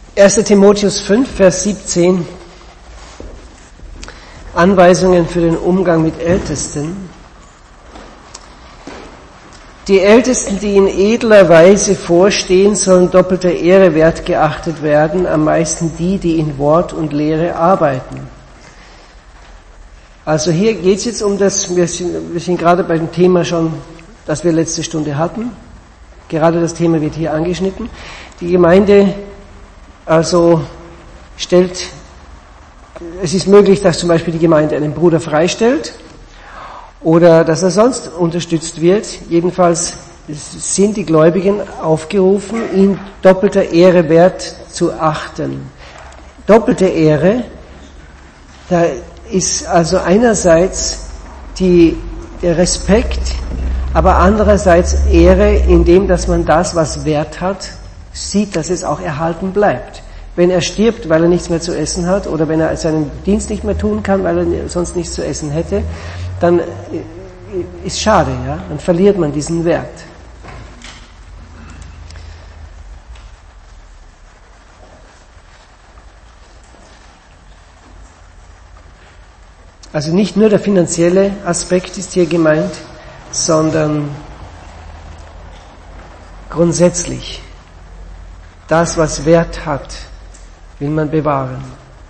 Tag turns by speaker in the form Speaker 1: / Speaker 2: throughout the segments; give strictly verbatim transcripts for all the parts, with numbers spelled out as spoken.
Speaker 1: erster Timotheus fünf, Vers siebzehn. Anweisungen für den Umgang mit Ältesten. Die Ältesten, die in edler Weise vorstehen, sollen doppelter Ehre wert geachtet werden, am meisten die, die in Wort und Lehre arbeiten. Also hier geht es jetzt um das, wir sind, wir sind gerade bei dem Thema schon, das wir letzte Stunde hatten. Gerade das Thema wird hier angeschnitten. Die Gemeinde also stellt, es ist möglich, dass zum Beispiel die Gemeinde einen Bruder freistellt oder dass er sonst unterstützt wird. Jedenfalls sind die Gläubigen aufgerufen, ihn doppelter Ehre wert zu achten. Doppelte Ehre, da ist also einerseits die, der Respekt, aber andererseits Ehre in dem, dass man das, was Wert hat, sieht, dass es auch erhalten bleibt. Wenn er stirbt, weil er nichts mehr zu essen hat, oder wenn er seinen Dienst nicht mehr tun kann, weil er sonst nichts zu essen hätte, dann ist schade, ja? Dann verliert man diesen Wert. Also nicht nur der finanzielle Aspekt ist hier gemeint, sondern grundsätzlich das, was Wert hat, will man bewahren.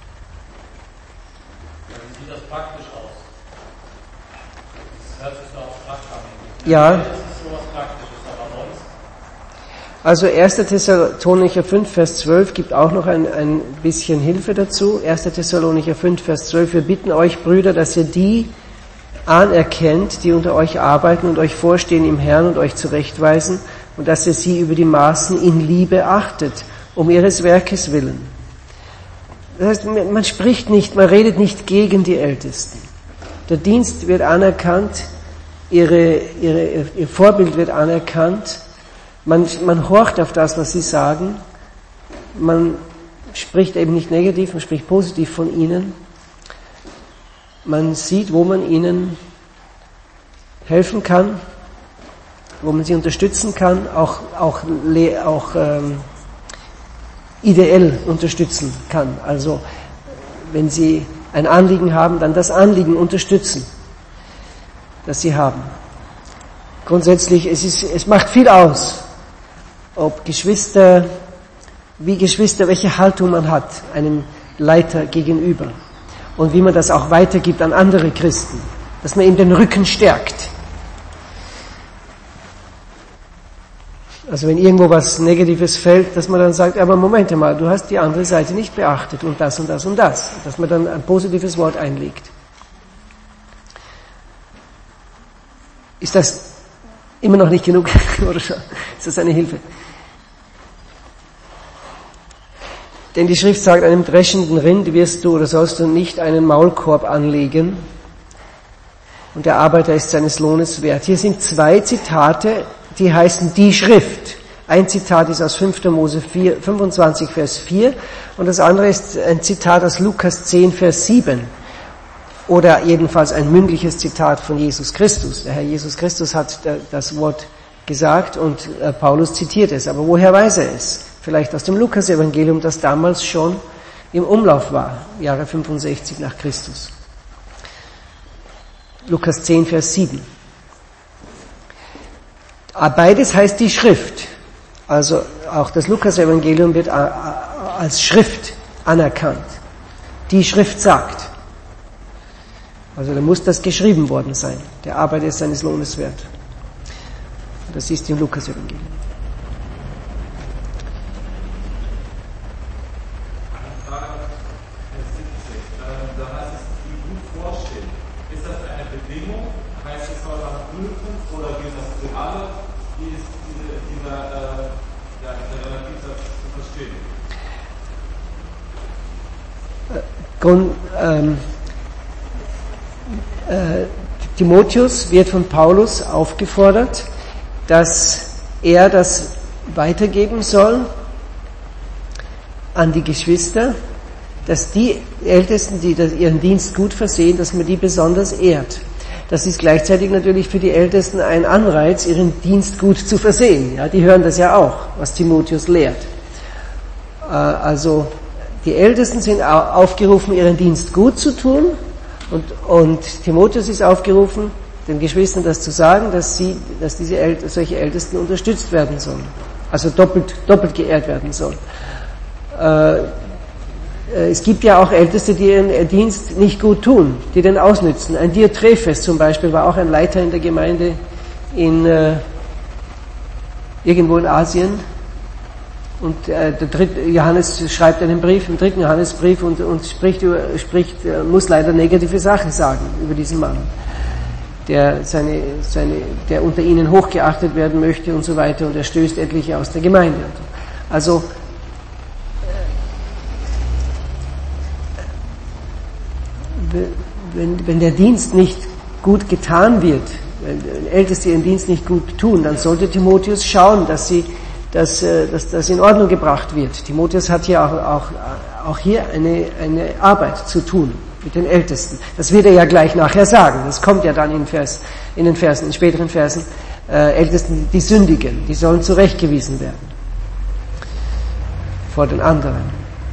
Speaker 2: Wie sieht das praktisch aus? Das hört sich doch abstrakt an.
Speaker 1: Ja.
Speaker 2: Das ist so was Praktisches, aber sonst?
Speaker 1: Also erster Thessalonicher fünf, Vers zwölf gibt auch noch ein, ein bisschen Hilfe dazu. erster Thessalonicher fünf, Vers zwölf. Wir bitten euch, Brüder, dass ihr die anerkennt, die unter euch arbeiten und euch vorstehen im Herrn und euch zurechtweisen, und dass ihr sie über die Maßen in Liebe achtet, um ihres Werkes willen. Das heißt, man spricht nicht, man redet nicht gegen die Ältesten. Der Dienst wird anerkannt, ihre, ihre, ihr Vorbild wird anerkannt, man, man horcht auf das, was sie sagen, man spricht eben nicht negativ, man spricht positiv von ihnen. Man sieht, wo man ihnen helfen kann, wo man sie unterstützen kann, auch, auch, auch ähm, ideell unterstützen kann. Also wenn sie ein Anliegen haben, dann das Anliegen unterstützen, das sie haben. Grundsätzlich, es ist, es macht viel aus, ob Geschwister, wie Geschwister, welche Haltung man hat, einem Leiter gegenüber. Und wie man das auch weitergibt an andere Christen, dass man ihm den Rücken stärkt. Also wenn irgendwo was Negatives fällt, dass man dann sagt, aber Moment mal, du hast die andere Seite nicht beachtet und das und das und das. Dass man dann ein positives Wort einlegt. Ist das immer noch nicht genug? Oder schon? Ist das eine Hilfe? Denn die Schrift sagt, einem dreschenden Rind wirst du oder sollst du nicht einen Maulkorb anlegen, und der Arbeiter ist seines Lohnes wert. Hier sind zwei Zitate, die heißen die Schrift. Ein Zitat ist aus fünfter Mose fünfundzwanzig, Vers vier, und das andere ist ein Zitat aus Lukas zehn, Vers sieben. Oder jedenfalls ein mündliches Zitat von Jesus Christus. Der Herr Jesus Christus hat das Wort gesagt und Paulus zitiert es. Aber woher weiß er es? Vielleicht aus dem Lukas-Evangelium, das damals schon im Umlauf war, Jahre fünfundsechzig nach Christus. Lukas zehn, Vers sieben. Beides heißt die Schrift. Also auch das Lukas-Evangelium wird als Schrift anerkannt. Die Schrift sagt. Also da muss das geschrieben worden sein. Der Arbeiter ist seines Lohnes wert. Das ist im Lukas-Evangelium. Grund, ähm, äh, Timotheus wird von Paulus aufgefordert, dass er das weitergeben soll an die Geschwister, dass die Ältesten, die das, ihren Dienst gut versehen, dass man die besonders ehrt. Das ist gleichzeitig natürlich für die Ältesten ein Anreiz, ihren Dienst gut zu versehen. Ja, die hören das ja auch, was Timotheus lehrt. Also die Ältesten sind aufgerufen, ihren Dienst gut zu tun, und, und Timotheus ist aufgerufen, den Geschwistern das zu sagen, dass sie, dass diese El- solche Ältesten unterstützt werden sollen, also doppelt, doppelt geehrt werden sollen. Äh, es gibt ja auch Älteste, die ihren Dienst nicht gut tun, die den ausnützen. Ein Diotrephes zum Beispiel war auch ein Leiter in der Gemeinde in äh, irgendwo in Asien. Und äh, der dritte, Johannes schreibt einen Brief, im dritten Johannesbrief, und, und spricht, über, spricht äh, muss leider negative Sachen sagen über diesen Mann, der seine, seine, der unter ihnen hochgeachtet werden möchte und so weiter, und er stößt etliche aus der Gemeinde. Also wenn, wenn der Dienst nicht gut getan wird, wenn Älteste ihren Dienst nicht gut tun, dann sollte Timotheus schauen, dass sie Dass, dass das in Ordnung gebracht wird. Timotheus hat hier auch, auch, auch hier eine, eine Arbeit zu tun mit den Ältesten. Das wird er ja gleich nachher sagen. Das kommt ja dann in, Vers, in den Versen, in späteren Versen. Äh, Ältesten, die sündigen, die sollen zurechtgewiesen werden vor den anderen.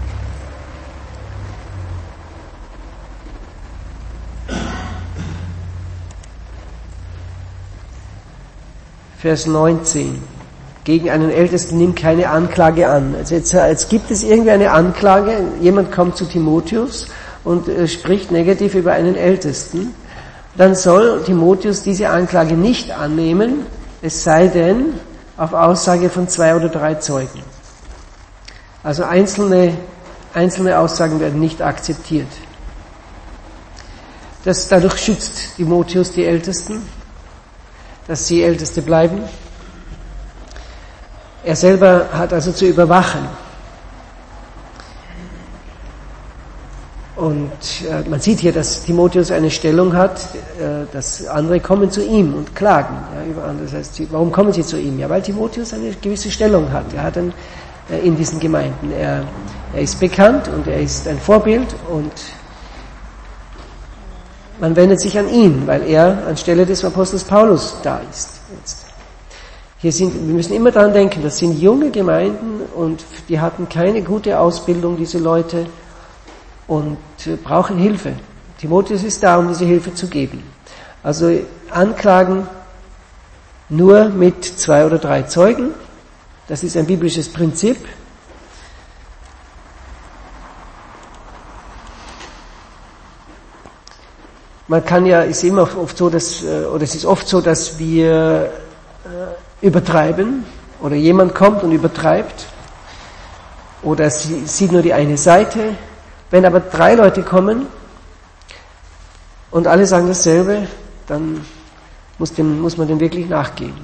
Speaker 1: Vers neunzehn. Gegen einen Ältesten nimm keine Anklage an. Also jetzt, jetzt gibt es irgendwie eine Anklage, jemand kommt zu Timotheus und äh, spricht negativ über einen Ältesten, dann soll Timotheus diese Anklage nicht annehmen, es sei denn auf Aussage von zwei oder drei Zeugen. Also einzelne, einzelne Aussagen werden nicht akzeptiert. Das, dadurch schützt Timotheus die Ältesten, dass sie Älteste bleiben. Er selber hat also zu überwachen. Und äh, man sieht hier, dass Timotheus eine Stellung hat, äh, dass andere kommen zu ihm und klagen. Ja, über andere. Das heißt, sie, warum kommen sie zu ihm? Ja, weil Timotheus eine gewisse Stellung hat. Er hat ein, äh, in diesen Gemeinden. Er, er ist bekannt und er ist ein Vorbild, und man wendet sich an ihn, weil er anstelle des Apostels Paulus da ist. Jetzt. Hier sind, wir müssen immer daran denken, das sind junge Gemeinden, und die hatten keine gute Ausbildung, diese Leute, und brauchen Hilfe. Timotheus ist da, um diese Hilfe zu geben. Also Anklagen nur mit zwei oder drei Zeugen, das ist ein biblisches Prinzip. Man kann ja, ist immer oft so, dass, oder es ist oft so, dass wir übertreiben, oder jemand kommt und übertreibt, oder sie sieht nur die eine Seite. Wenn aber drei Leute kommen und alle sagen dasselbe, dann muss, dem, muss man dem wirklich nachgeben.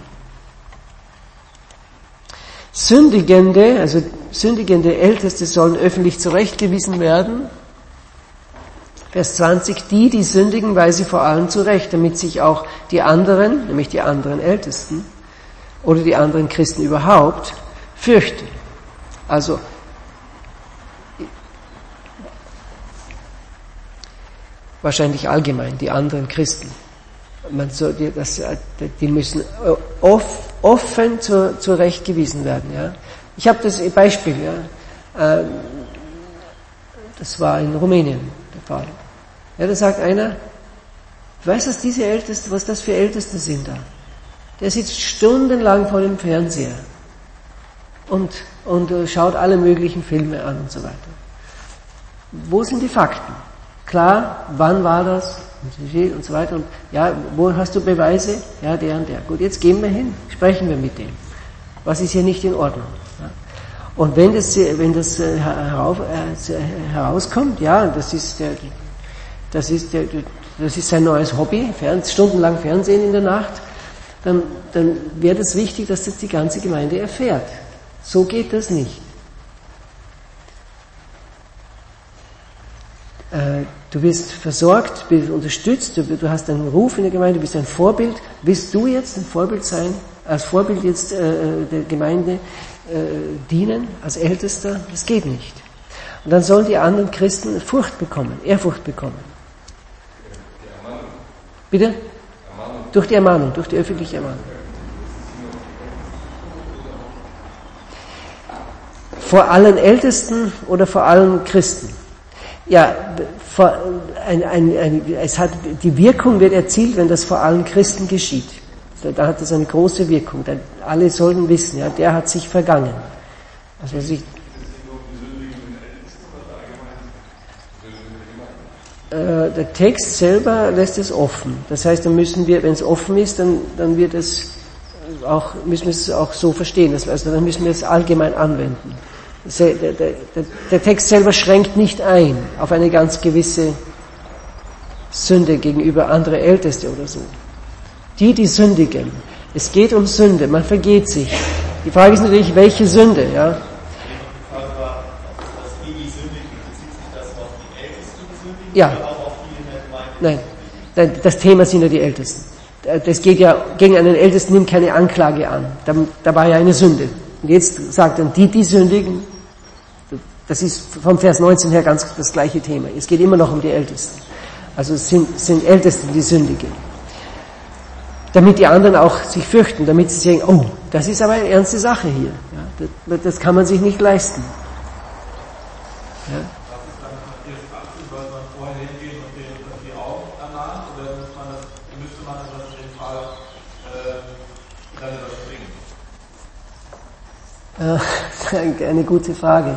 Speaker 1: Sündigende, also sündigende Älteste sollen öffentlich zurechtgewiesen werden. Vers zwanzig, die, die sündigen, weise vor allem zurecht, damit sich auch die anderen, nämlich die anderen Ältesten, oder die anderen Christen überhaupt, fürchten. Also, wahrscheinlich allgemein, die anderen Christen. Man soll, die, das, die müssen offen zur, zurechtgewiesen werden. Ja. Ich habe das Beispiel, ja. Das war in Rumänien der Fall. Ja, da sagt einer, weißt du, was diese Ältesten, was das für Älteste sind da? Der sitzt stundenlang vor dem Fernseher und, und schaut alle möglichen Filme an und so weiter. Wo sind die Fakten? Klar, wann war das? Und so weiter. Und ja, wo hast du Beweise? Ja, der und der. Gut, jetzt gehen wir hin, sprechen wir mit dem. Was ist hier nicht in Ordnung? Ja. Und wenn das, wenn das äh, herauf, äh, herauskommt, ja, das ist der, das ist der, das ist sein neues Hobby, fern, stundenlang Fernsehen in der Nacht, dann, dann wäre es wichtig, dass das die ganze Gemeinde erfährt. So geht das nicht. Äh, du wirst versorgt, bist unterstützt, du, du hast einen Ruf in der Gemeinde, du bist ein Vorbild. Willst du jetzt ein Vorbild sein, als Vorbild jetzt äh, der Gemeinde äh, dienen, als Ältester? Das geht nicht. Und dann sollen die anderen Christen Furcht bekommen, Ehrfurcht bekommen. Bitte? Ermahnung. Durch die Ermahnung, durch die öffentliche Ermahnung. vor allen Ältesten oder vor allen Christen? Ja, vor, ein, ein, ein, es hat, die Wirkung wird erzielt, wenn das vor allen Christen geschieht. Da hat es eine große Wirkung. Alle sollten wissen, ja, der hat sich vergangen. Also sich, äh, der Text selber lässt es offen. Das heißt, dann müssen wir, wenn es offen ist, dann, dann wird es auch, müssen wir es auch so verstehen. Das, also dann müssen wir es allgemein anwenden. Das, der, der, der, der Text selber schränkt nicht ein auf eine ganz gewisse Sünde gegenüber andere Älteste oder so. Die, die sündigen. Es geht um Sünde, man vergeht sich. Die Frage ist natürlich, welche Sünde, ja?
Speaker 2: Die Frage war, dass die, die sündigen, bezieht sich das auf die Ältesten, die sündigen,
Speaker 1: ja.
Speaker 2: Oder auch auf die in der Gemeinde?
Speaker 1: Nein, das Thema sind ja die Ältesten. Das geht ja, gegen einen Ältesten nimmt keine Anklage an. Da, da war ja eine Sünde. Und jetzt sagt dann, die, die sündigen, das ist vom Vers neunzehn her ganz das gleiche Thema. Es geht immer noch um die Ältesten. Also es sind, sind Älteste, die sündigen. Damit die anderen auch sich fürchten, damit sie sagen, oh, das ist aber eine ernste Sache hier. Ja, das, das kann man sich nicht leisten. Ja.
Speaker 2: Was ist dann passiert? Soll man vorher hingehen und die, und die Augen danach? Oder müsste man das, müsste man das in dem Fall äh, dann überspringen?
Speaker 1: Äh, eine gute Frage.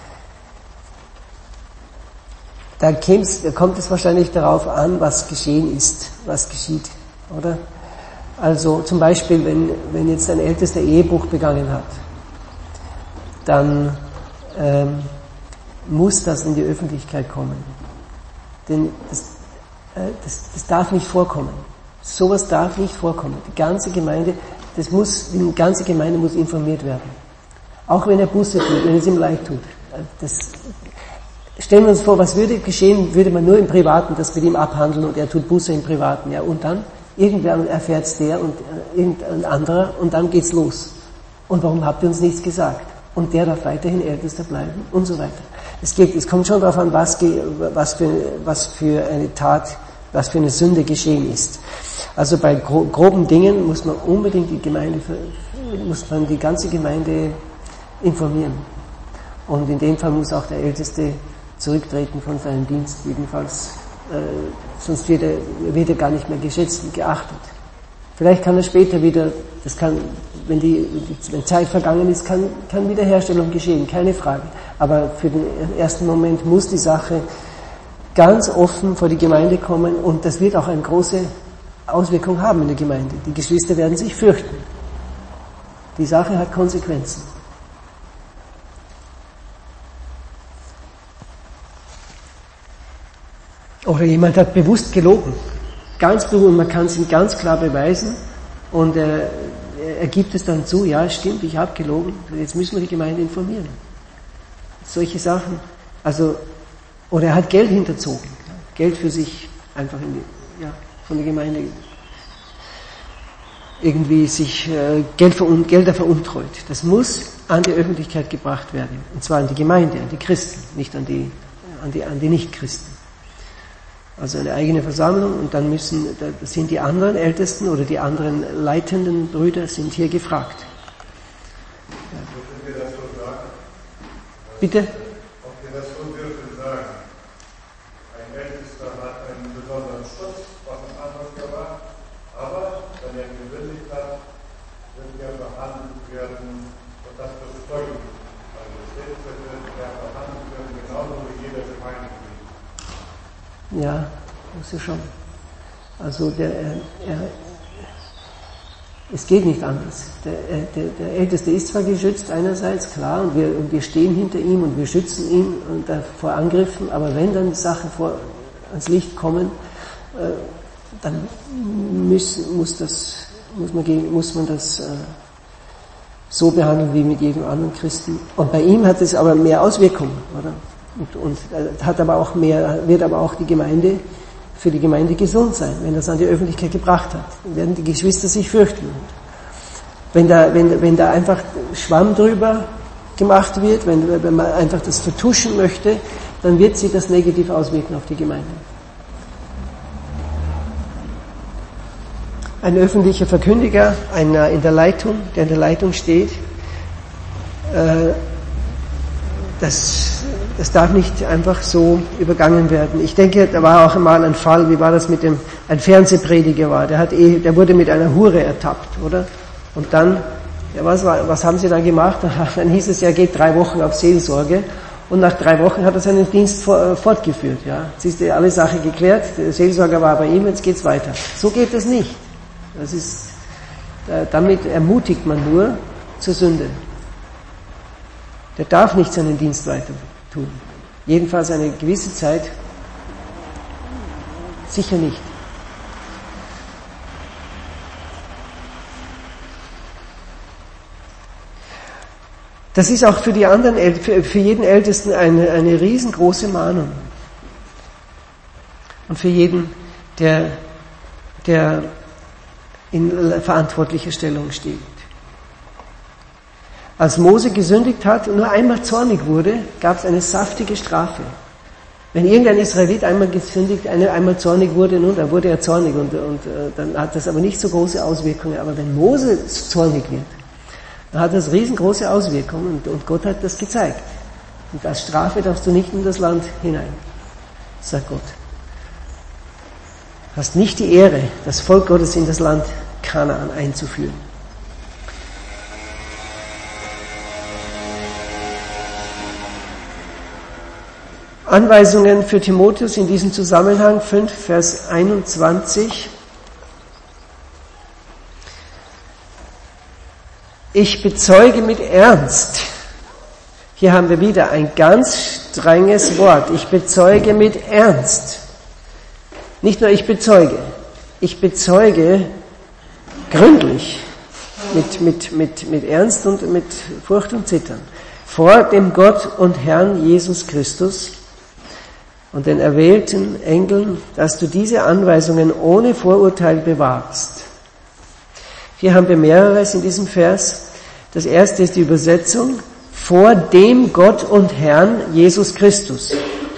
Speaker 1: Da kommt es wahrscheinlich darauf an, was geschehen ist, was geschieht, oder? Also zum Beispiel, wenn, wenn jetzt ein Ältester Ehebruch begangen hat, dann ähm, muss das in die Öffentlichkeit kommen. Denn das, äh, das, das darf nicht vorkommen. Sowas darf nicht vorkommen. Die ganze Gemeinde, das muss, die ganze Gemeinde muss informiert werden. Auch wenn er Buße tut, wenn er es ihm leid tut. Das, stellen wir uns vor, was würde geschehen, würde man nur im Privaten das mit ihm abhandeln und er tut Buße im Privaten, ja, und dann? Irgendwann erfährt es der und äh, irgendein anderer und dann geht's los. Und warum habt ihr uns nichts gesagt? Und der darf weiterhin Ältester bleiben und so weiter. Es geht, es kommt schon darauf an, was, was, für, was für eine Tat, was für eine Sünde geschehen ist. Also bei gro- groben Dingen muss man unbedingt die Gemeinde, muss man die ganze Gemeinde informieren. Und in dem Fall muss auch der Älteste zurücktreten von seinem Dienst, jedenfalls. Äh, sonst wird er, wird er gar nicht mehr geschätzt und geachtet. Vielleicht kann er später wieder, das kann, wenn die, wenn Zeit vergangen ist, kann, kann Wiederherstellung geschehen, keine Frage. Aber für den ersten Moment muss die Sache ganz offen vor die Gemeinde kommen und das wird auch eine große Auswirkung haben in der Gemeinde. Die Geschwister werden sich fürchten. Die Sache hat Konsequenzen. Oder jemand hat bewusst gelogen. Ganz bewusst, man kann es ihm ganz klar beweisen und er, er gibt es dann zu, ja stimmt, ich habe gelogen, jetzt müssen wir die Gemeinde informieren. Solche Sachen. Also, oder er hat Geld hinterzogen. Geld für sich einfach in die, ja, von der Gemeinde irgendwie sich äh, Geld verunt, Gelder veruntreut. Das muss an die Öffentlichkeit gebracht werden. Und zwar an die Gemeinde, an die Christen, nicht an die, an die, an die Nichtchristen. Also eine eigene Versammlung und dann müssen, da sind die anderen Ältesten oder die anderen leitenden Brüder sind hier gefragt. Ja.
Speaker 3: Dürfen wir das so sagen?
Speaker 1: Bitte?
Speaker 3: Ob wir das so dürfen sagen? Ein Ältester hat einen besonderen Schutz, was ein anderes gemacht, aber wenn er gesündigt hat, wird er behandelt werden und das bezeugen. Also das Älteste wird er behandelt werden, genauso wie jeder Gemeindeglied.
Speaker 1: Ja, muss ja schon. Also der, er, es geht nicht anders. Der, der, der Älteste ist zwar geschützt einerseits, klar, und wir, und wir stehen hinter ihm und wir schützen ihn und, äh, vor Angriffen, aber wenn dann die Sachen vor, ans Licht kommen, äh, dann müssen, muss, das, muss, man gegen, muss man das äh, so behandeln wie mit jedem anderen Christen. Und bei ihm hat es aber mehr Auswirkungen, oder? Und, und hat aber auch mehr, wird aber auch die Gemeinde, für die Gemeinde gesund sein, wenn das an die Öffentlichkeit gebracht hat. Dann werden die Geschwister sich fürchten. Wenn da, wenn, wenn da einfach Schwamm drüber gemacht wird, wenn, wenn man einfach das vertuschen möchte, dann wird sich das negativ auswirken auf die Gemeinde. Ein öffentlicher Verkündiger, einer in der Leitung, der in der Leitung steht, äh, das, das darf nicht einfach so übergangen werden. Ich denke, da war auch einmal ein Fall, wie war das mit dem, ein Fernsehprediger war, der hat eh, der wurde mit einer Hure ertappt, oder? Und dann, ja, was war, was haben sie dann gemacht? Dann hieß es, er geht drei Wochen auf Seelsorge. Und nach drei Wochen hat er seinen Dienst fortgeführt. Ja. Jetzt ist alle Sache geklärt, der Seelsorger war bei ihm, jetzt geht's weiter. So geht es nicht. Das ist, damit ermutigt man nur zur Sünde. Der darf nicht seinen Dienst weiter tun. Jedenfalls eine gewisse Zeit sicher nicht. Das ist auch für die anderen, für jeden Ältesten eine, eine riesengroße Mahnung. Und für jeden, der, der in verantwortlicher Stellung steht. Als Mose gesündigt hat und nur einmal zornig wurde, gab es eine saftige Strafe. Wenn irgendein Israelit einmal gesündigt, einmal zornig wurde, nun, dann wurde er zornig und, und dann hat das aber nicht so große Auswirkungen. Aber wenn Mose zornig wird, dann hat das riesengroße Auswirkungen und, und Gott hat das gezeigt. Und als Strafe darfst du nicht in das Land hinein, sagt Gott. Du hast nicht die Ehre, das Volk Gottes in das Land Kanaan einzuführen. Anweisungen für Timotheus in diesem Zusammenhang, fünf, Vers einundzwanzig. Ich bezeuge mit Ernst. Hier haben wir wieder ein ganz strenges Wort. Ich bezeuge mit Ernst. Nicht nur ich bezeuge. Ich bezeuge gründlich. Mit, mit, mit, mit Ernst und mit Furcht und Zittern. Vor dem Gott und Herrn Jesus Christus und den erwählten Engeln, dass du diese Anweisungen ohne Vorurteil bewahrst. Hier haben wir mehreres in diesem Vers. Das erste ist die Übersetzung, vor dem Gott und Herrn Jesus Christus.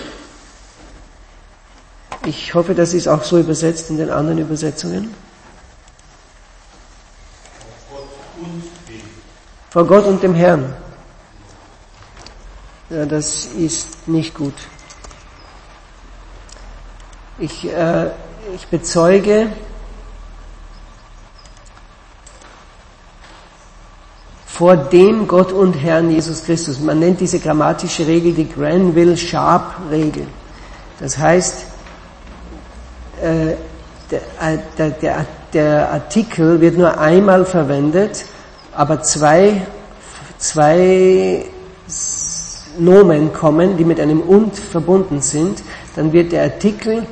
Speaker 1: Ich hoffe, das ist auch so übersetzt in den anderen Übersetzungen. Vor Gott und dem Herrn. Ja, das ist nicht gut. Ich, äh, ich bezeuge, vor dem Gott und Herrn Jesus Christus. Man nennt diese grammatische Regel die Granville-Sharp-Regel. Das heißt, äh, der, der, der, der Artikel wird nur einmal verwendet, aber zwei, zwei Nomen kommen, die mit einem und verbunden sind. Dann wird der Artikel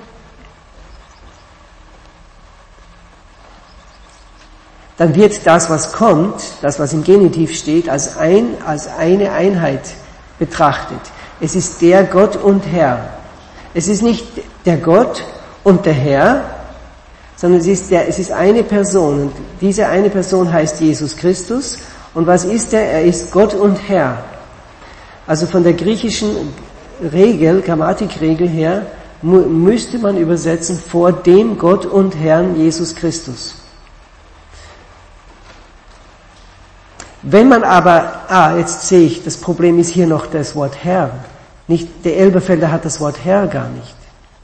Speaker 1: dann wird das, was kommt, das, was im Genitiv steht, als, ein, als eine Einheit betrachtet. Es ist der Gott und Herr. Es ist nicht der Gott und der Herr, sondern es ist, der, es ist eine Person. Und diese eine Person heißt Jesus Christus. Und was ist er? Er ist Gott und Herr. Also von der griechischen Regel, Grammatikregel her, mu- müsste man übersetzen, vor dem Gott und Herrn Jesus Christus. Wenn man aber, ah, jetzt sehe ich, das Problem ist hier noch das Wort Herr. Nicht, der Elberfelder hat das Wort Herr gar nicht.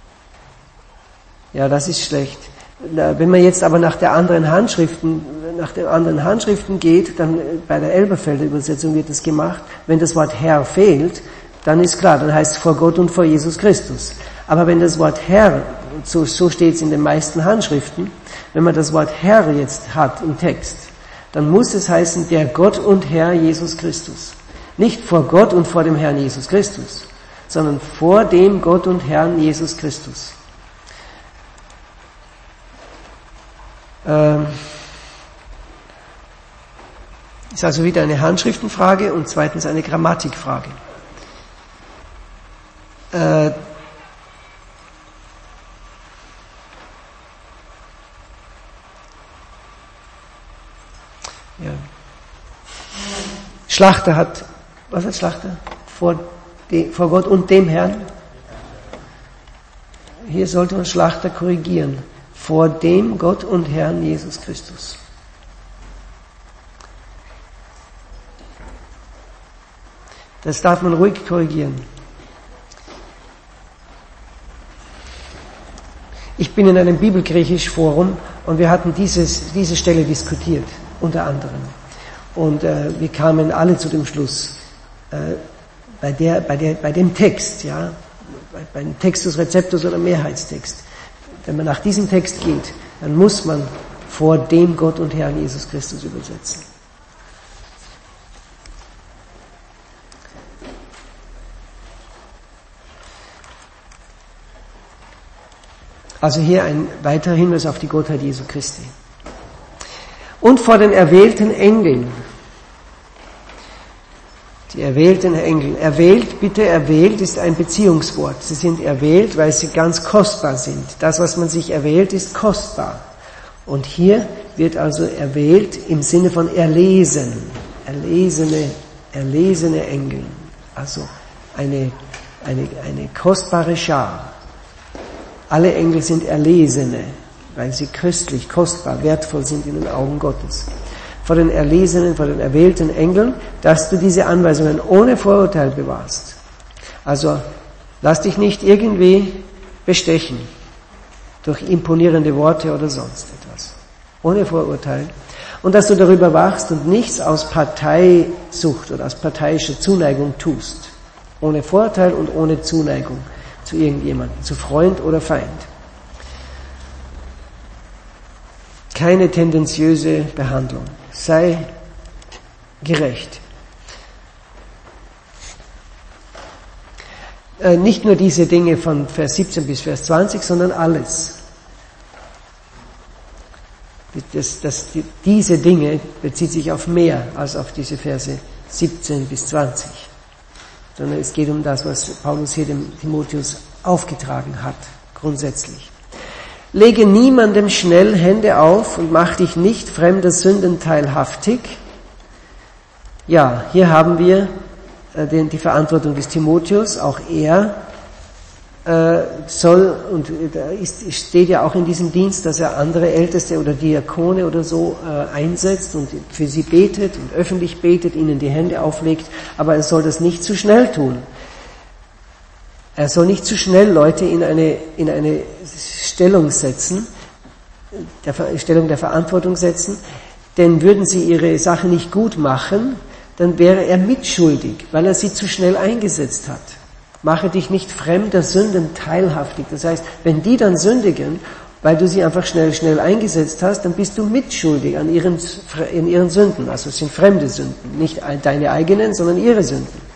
Speaker 1: Ja, das ist schlecht. Wenn man jetzt aber nach der anderen Handschriften, nach den anderen Handschriften geht, dann bei der Elberfelder Übersetzung wird das gemacht. Wenn das Wort Herr fehlt, dann ist klar, dann heißt es vor Gott und vor Jesus Christus. Aber wenn das Wort Herr, so, so steht es in den meisten Handschriften, wenn man das Wort Herr jetzt hat im Text, dann muss es heißen, der Gott und Herr Jesus Christus. Nicht vor Gott und vor dem Herrn Jesus Christus, sondern vor dem Gott und Herrn Jesus Christus. Ähm, ist also wieder eine Handschriftenfrage und zweitens eine Grammatikfrage. Äh, Ja. Schlachter hat, was hat Schlachter? Vor, de, vor Gott und dem Herrn? Hier sollte man Schlachter korrigieren. Vor dem Gott und Herrn Jesus Christus. Das darf man ruhig korrigieren. Ich bin in einem Bibelgriechisch-Forum und wir hatten dieses, diese Stelle diskutiert, unter anderem. Und äh, wir kamen alle zu dem Schluss, äh, bei, der, bei, der, bei dem Text, ja, bei, beim Textus Receptus oder Mehrheitstext, wenn man nach diesem Text geht, dann muss man vor dem Gott und Herrn Jesus Christus übersetzen. Also hier ein weiterer Hinweis auf die Gottheit Jesu Christi. Und vor den erwählten Engeln. Die erwählten Engel. Erwählt, bitte erwählt, ist ein Beziehungswort. Sie sind erwählt, weil sie ganz kostbar sind. Das, was man sich erwählt, ist kostbar. Und hier wird also erwählt im Sinne von erlesen. Erlesene, erlesene Engel. Also eine, eine, eine kostbare Schar. Alle Engel sind Erlesene, weil sie köstlich, kostbar, wertvoll sind in den Augen Gottes. Vor den Erlesenen, vor den erwählten Engeln, dass du diese Anweisungen ohne Vorurteil bewahrst. Also lass dich nicht irgendwie bestechen durch imponierende Worte oder sonst etwas. Ohne Vorurteil. Und dass du darüber wachst und nichts aus Parteisucht oder aus parteiischer Zuneigung tust. Ohne Vorurteil und ohne Zuneigung zu irgendjemandem, zu Freund oder Feind. Keine tendenziöse Behandlung. Sei gerecht. Äh, nicht nur diese Dinge von Vers siebzehn bis Vers zwanzig, sondern alles. Das, das, die, diese Dinge bezieht sich auf mehr als auf diese Verse siebzehn bis zwanzig. Sondern es geht um das, was Paulus hier dem Timotheus aufgetragen hat, grundsätzlich. Lege niemandem schnell Hände auf und mach dich nicht fremder Sünden teilhaftig. Ja, hier haben wir äh, den, die Verantwortung des Timotheus, auch er äh, soll, und da ist, steht ja auch in diesem Dienst, dass er andere Älteste oder Diakone oder so äh, einsetzt und für sie betet und öffentlich betet, ihnen die Hände auflegt, aber er soll das nicht zu schnell tun. Er soll nicht zu schnell Leute in eine, in eine Stellung setzen, der Stellung der Verantwortung setzen, denn würden sie ihre Sache nicht gut machen, dann wäre er mitschuldig, weil er sie zu schnell eingesetzt hat. Mache dich nicht fremder Sünden teilhaftig. Das heißt, wenn die dann sündigen, weil du sie einfach schnell, schnell eingesetzt hast, dann bist du mitschuldig an ihren, in ihren Sünden. Also es sind fremde Sünden, nicht deine eigenen, sondern ihre Sünden.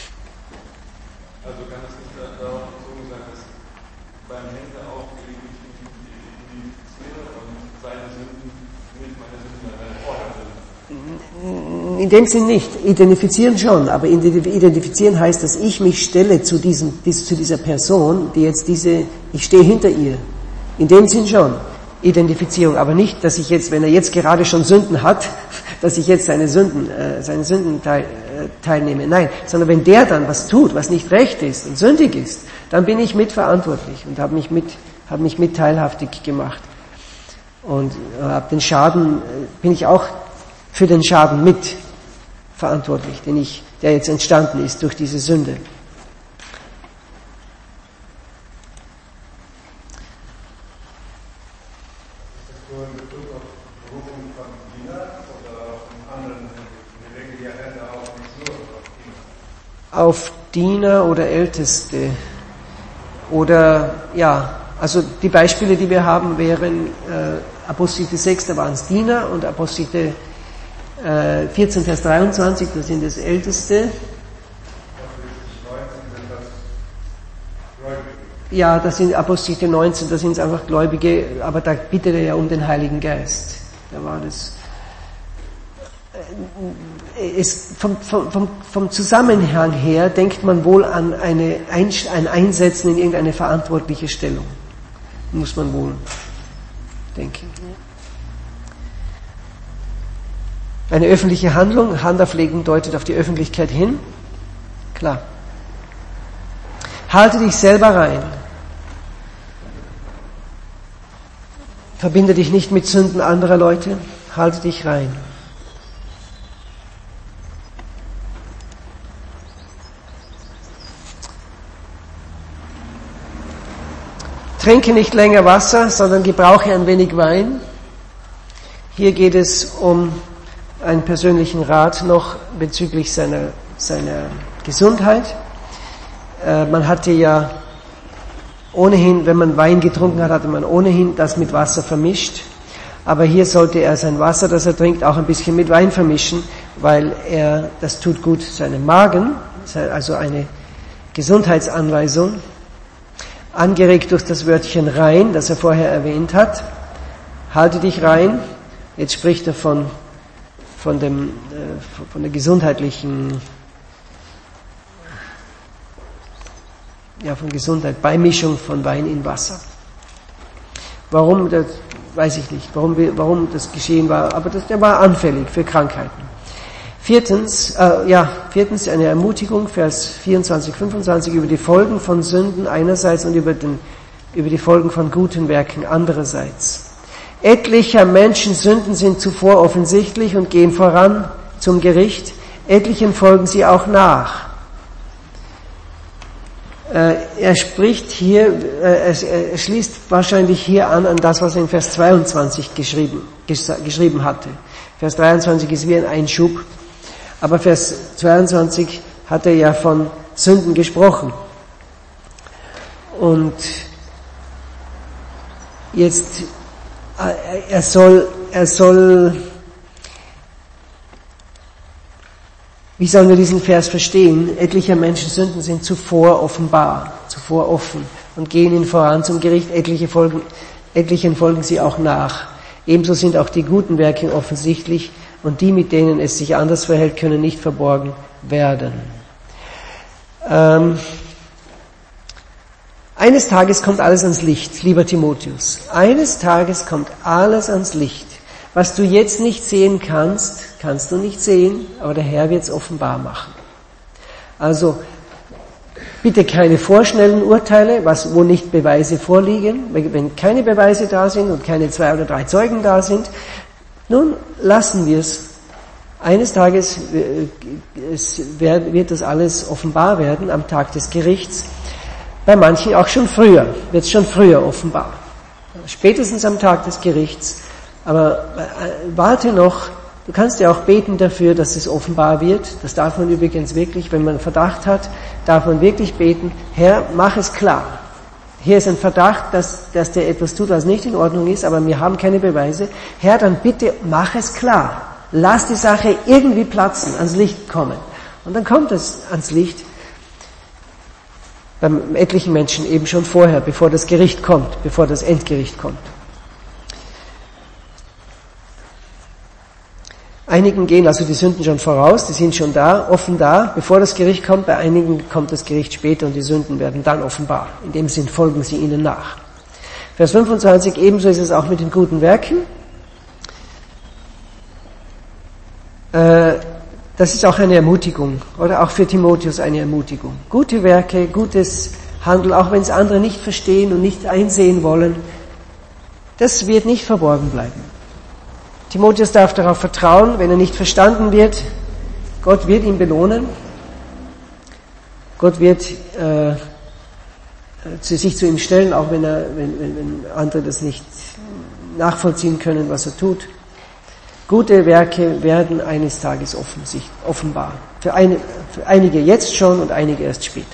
Speaker 2: Also kann es nicht darauf bezogen sein, dass beim Hände auflegen ich identifiziere und seine Sünden nicht meine Sünden, meine Vorhaben sind?
Speaker 1: In dem Sinn nicht. Identifizieren schon, aber identifizieren heißt, dass ich mich stelle zu diesem, zu dieser Person, die jetzt diese, ich stehe hinter ihr. In dem Sinn schon. Identifizierung, aber nicht, dass ich jetzt, wenn er jetzt gerade schon Sünden hat, dass ich jetzt seine Sünden, äh, seine Sünden teil, äh, teilnehme. Nein, sondern wenn der dann was tut, was nicht recht ist und sündig ist, dann bin ich mitverantwortlich und habe mich mit, habe mich mit teilhaftig gemacht und äh, habe den Schaden, äh, bin ich auch für den Schaden mit verantwortlich, den ich, der jetzt entstanden ist durch diese Sünde. Auf Diener oder Älteste oder ja, also die Beispiele, die wir haben, wären äh, Apostelgeschichte sechs, da waren es Diener, und Apostelgeschichte äh, vierzehn, Vers dreiundzwanzig, da sind es Älteste. Ja, das sind Apostelgeschichte neunzehn, da sind es einfach Gläubige, aber da bittet er ja um den Heiligen Geist. Da war das Es, vom, vom, vom Zusammenhang her denkt man wohl an eine, ein Einsetzen in irgendeine verantwortliche Stellung. Muss man wohl denken. Eine öffentliche Handlung, Handauflegen deutet auf die Öffentlichkeit hin. Klar. Halte dich selber rein. Verbinde dich nicht mit Sünden anderer Leute. Halte dich rein. trinke nicht länger Wasser, sondern gebrauche ein wenig Wein. Hier geht es um einen persönlichen Rat noch bezüglich seiner, seiner Gesundheit. Äh, man hatte ja ohnehin, wenn man Wein getrunken hat, hatte man ohnehin das mit Wasser vermischt. Aber hier sollte er sein Wasser, das er trinkt, auch ein bisschen mit Wein vermischen, weil er, das tut gut seinem Magen, also eine Gesundheitsanweisung, angeregt durch das Wörtchen rein, das er vorher erwähnt hat. Halte dich rein. Jetzt spricht er von, von, dem, äh, von der gesundheitlichen, ja, von Gesundheit, Beimischung von Wein in Wasser. Warum, das weiß ich nicht, warum, warum das geschehen war, aber das, der war anfällig für Krankheiten. Viertens, äh, ja, viertens eine Ermutigung, Vers vierundzwanzig, fünfundzwanzig, über die Folgen von Sünden einerseits und über, den, über die Folgen von guten Werken andererseits. Etlicher Menschen Sünden sind zuvor offensichtlich und gehen voran zum Gericht, etlichen folgen sie auch nach. Äh, er spricht hier, äh, er, er schließt wahrscheinlich hier an, an das, was er in Vers zweiundzwanzig geschrieben, ges- geschrieben hatte. Vers dreiundzwanzig ist wie ein Einschub. Aber Vers zweiundzwanzig hat er ja von Sünden gesprochen. Und jetzt, er soll, er soll, wie sollen wir diesen Vers verstehen? Etliche Menschen Sünden sind zuvor offenbar, zuvor offen und gehen ihnen voran zum Gericht. Etliche folgen, etlichen folgen sie auch nach. Ebenso sind auch die guten Werke offensichtlich, und die, mit denen es sich anders verhält, können nicht verborgen werden. Ähm, eines Tages kommt alles ans Licht, lieber Timotheus. Eines Tages kommt alles ans Licht. Was du jetzt nicht sehen kannst, kannst du nicht sehen, aber der Herr wird es offenbar machen. Also bitte keine vorschnellen Urteile, was, wo nicht Beweise vorliegen. Wenn keine Beweise da sind und keine zwei oder drei Zeugen da sind, nun lassen wir es. Eines Tages es wird das alles offenbar werden am Tag des Gerichts. Bei manchen auch schon früher, wird es schon früher offenbar. Spätestens am Tag des Gerichts. Aber warte noch, du kannst ja auch beten dafür, dass es offenbar wird. Das darf man übrigens wirklich, wenn man Verdacht hat, darf man wirklich beten, Herr, mach es klar. Hier ist ein Verdacht, dass, dass der etwas tut, was nicht in Ordnung ist, aber wir haben keine Beweise. Herr, dann bitte mach es klar. Lass die Sache irgendwie platzen, ans Licht kommen. Und dann kommt es ans Licht. Beim etlichen Menschen eben schon vorher, bevor das Gericht kommt, bevor das Endgericht kommt. Einigen gehen also die Sünden schon voraus, die sind schon da, offen da, bevor das Gericht kommt. Bei einigen kommt das Gericht später und die Sünden werden dann offenbar. In dem Sinn folgen sie ihnen nach. Vers fünfundzwanzig, ebenso ist es auch mit den guten Werken. Äh, das ist auch eine Ermutigung, oder auch für Timotheus eine Ermutigung. Gute Werke, gutes Handeln, auch wenn es andere nicht verstehen und nicht einsehen wollen, das wird nicht verborgen bleiben. Timotheus darf darauf vertrauen, wenn er nicht verstanden wird, Gott wird ihn belohnen. Gott wird äh, zu, sich zu ihm stellen, auch wenn, er, wenn, wenn, wenn andere das nicht nachvollziehen können, was er tut. Gute Werke werden eines Tages offenbar. Für, eine, für einige jetzt schon und einige erst später.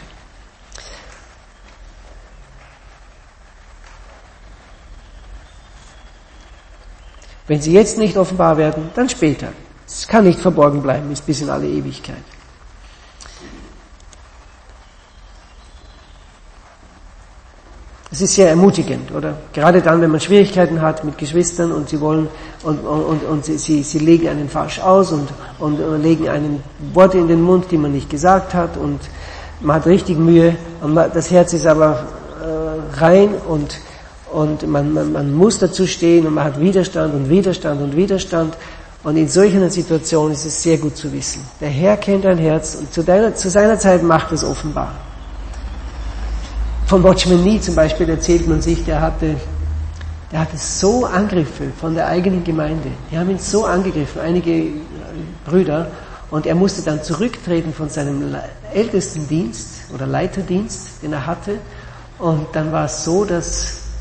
Speaker 1: Wenn sie jetzt nicht offenbar werden, dann später. Es kann nicht verborgen bleiben, ist bis in alle Ewigkeit. Es ist sehr ermutigend, oder? Gerade dann, wenn man Schwierigkeiten hat mit Geschwistern und sie wollen und, und, und sie, sie, sie legen einen falsch aus und, und legen einen Worte in den Mund, die man nicht gesagt hat, und man hat richtig Mühe und man, das Herz ist aber äh, rein und Und man, man, man muss dazu stehen und man hat Widerstand und Widerstand und Widerstand. Und in solch einer Situation ist es sehr gut zu wissen. Der Herr kennt dein Herz und zu, deiner, zu seiner Zeit macht es offenbar. Von Watchman Nee zum Beispiel erzählt man sich, der hatte, der hatte so Angriffe von der eigenen Gemeinde. Die haben ihn so angegriffen, einige Brüder. Und er musste dann zurücktreten von seinem ältesten Dienst oder Leiterdienst, den er hatte. Und dann war es so, dass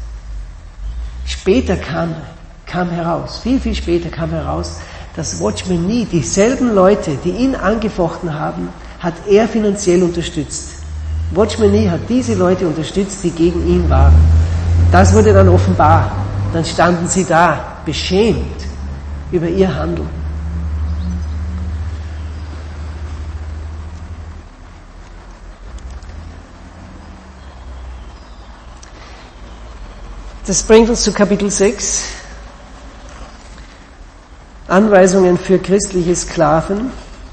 Speaker 1: Später kam, kam heraus, viel, viel später kam heraus, dass Watchman Nee, dieselben Leute, die ihn angefochten haben, hat er finanziell unterstützt. Watchman Nee hat diese Leute unterstützt, die gegen ihn waren. Das wurde dann offenbar. Dann standen sie da, beschämt über ihr Handeln. Das bringt uns zu Kapitel sechs. Anweisungen für christliche Sklaven.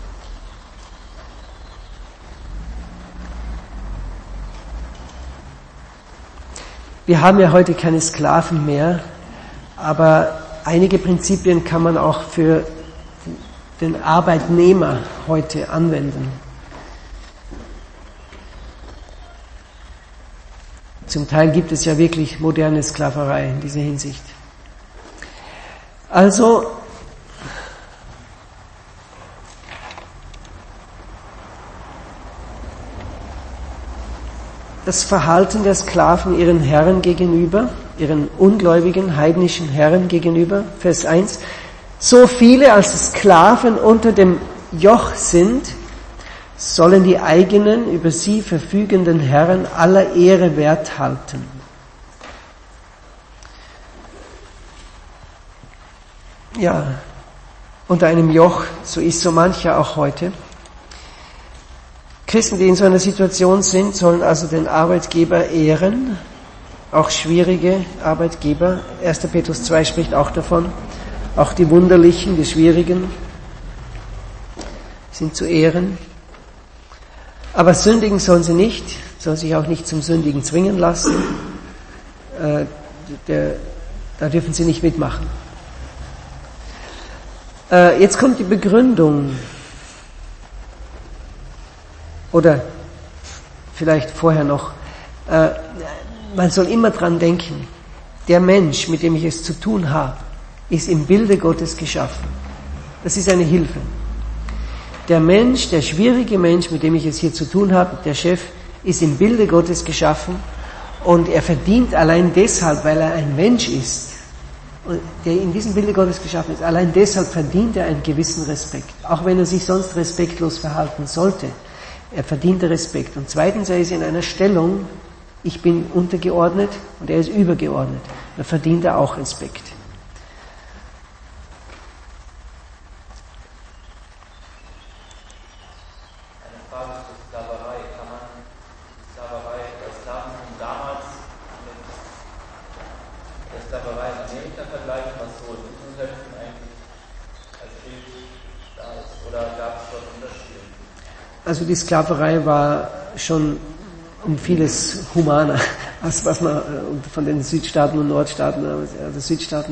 Speaker 1: Wir haben ja heute keine Sklaven mehr, aber einige Prinzipien kann man auch für den Arbeitnehmer heute anwenden. Zum Teil gibt es ja wirklich moderne Sklaverei in dieser Hinsicht. Also, das Verhalten der Sklaven ihren Herren gegenüber, ihren ungläubigen, heidnischen Herren gegenüber, Vers eins, so viele als Sklaven unter dem Joch sind, sollen die eigenen, über sie verfügenden Herren aller Ehre wert halten. Ja, unter einem Joch, so ist so mancher auch heute. Christen, die in so einer Situation sind, sollen also den Arbeitgeber ehren, auch schwierige Arbeitgeber. erster Petrus zwei spricht auch davon, auch die Wunderlichen, die Schwierigen sind zu ehren. Aber sündigen sollen sie nicht, sollen sich auch nicht zum Sündigen zwingen lassen. Äh, der, da dürfen sie nicht mitmachen. Äh, jetzt kommt die Begründung. Oder vielleicht vorher noch. Äh, man soll immer dran denken, der Mensch, mit dem ich es zu tun habe, ist im Bilde Gottes geschaffen. Das ist eine Hilfe. Der Mensch, der schwierige Mensch, mit dem ich es hier zu tun habe, der Chef, ist im Bilde Gottes geschaffen und er verdient allein deshalb, weil er ein Mensch ist, der in diesem Bilde Gottes geschaffen ist, allein deshalb verdient er einen gewissen Respekt. Auch wenn er sich sonst respektlos verhalten sollte, er verdient Respekt. Und zweitens, er ist in einer Stellung, ich bin untergeordnet und er ist übergeordnet. Da verdient er auch Respekt. Also die Sklaverei war schon um vieles humaner, als was man von den Südstaaten und Nordstaaten, also Südstaaten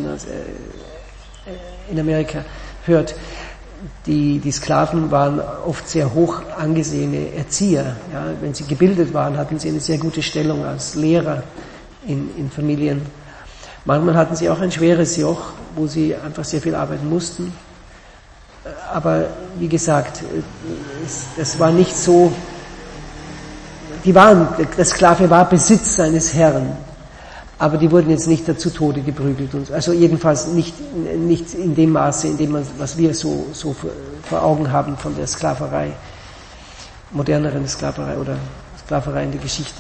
Speaker 1: in Amerika hört. Die, die Sklaven waren oft sehr hoch angesehene Erzieher. Ja, wenn sie gebildet waren, hatten sie eine sehr gute Stellung als Lehrer in, in Familien. Manchmal hatten sie auch ein schweres Joch, wo sie einfach sehr viel arbeiten mussten. Aber wie gesagt, es, es war nicht so, die waren, der Sklave war Besitz seines Herrn, aber die wurden jetzt nicht dazu Tode geprügelt. Und, also jedenfalls nicht, nicht in dem Maße, in dem man, was wir so, so vor Augen haben von der Sklaverei, moderneren Sklaverei oder Sklaverei in der Geschichte.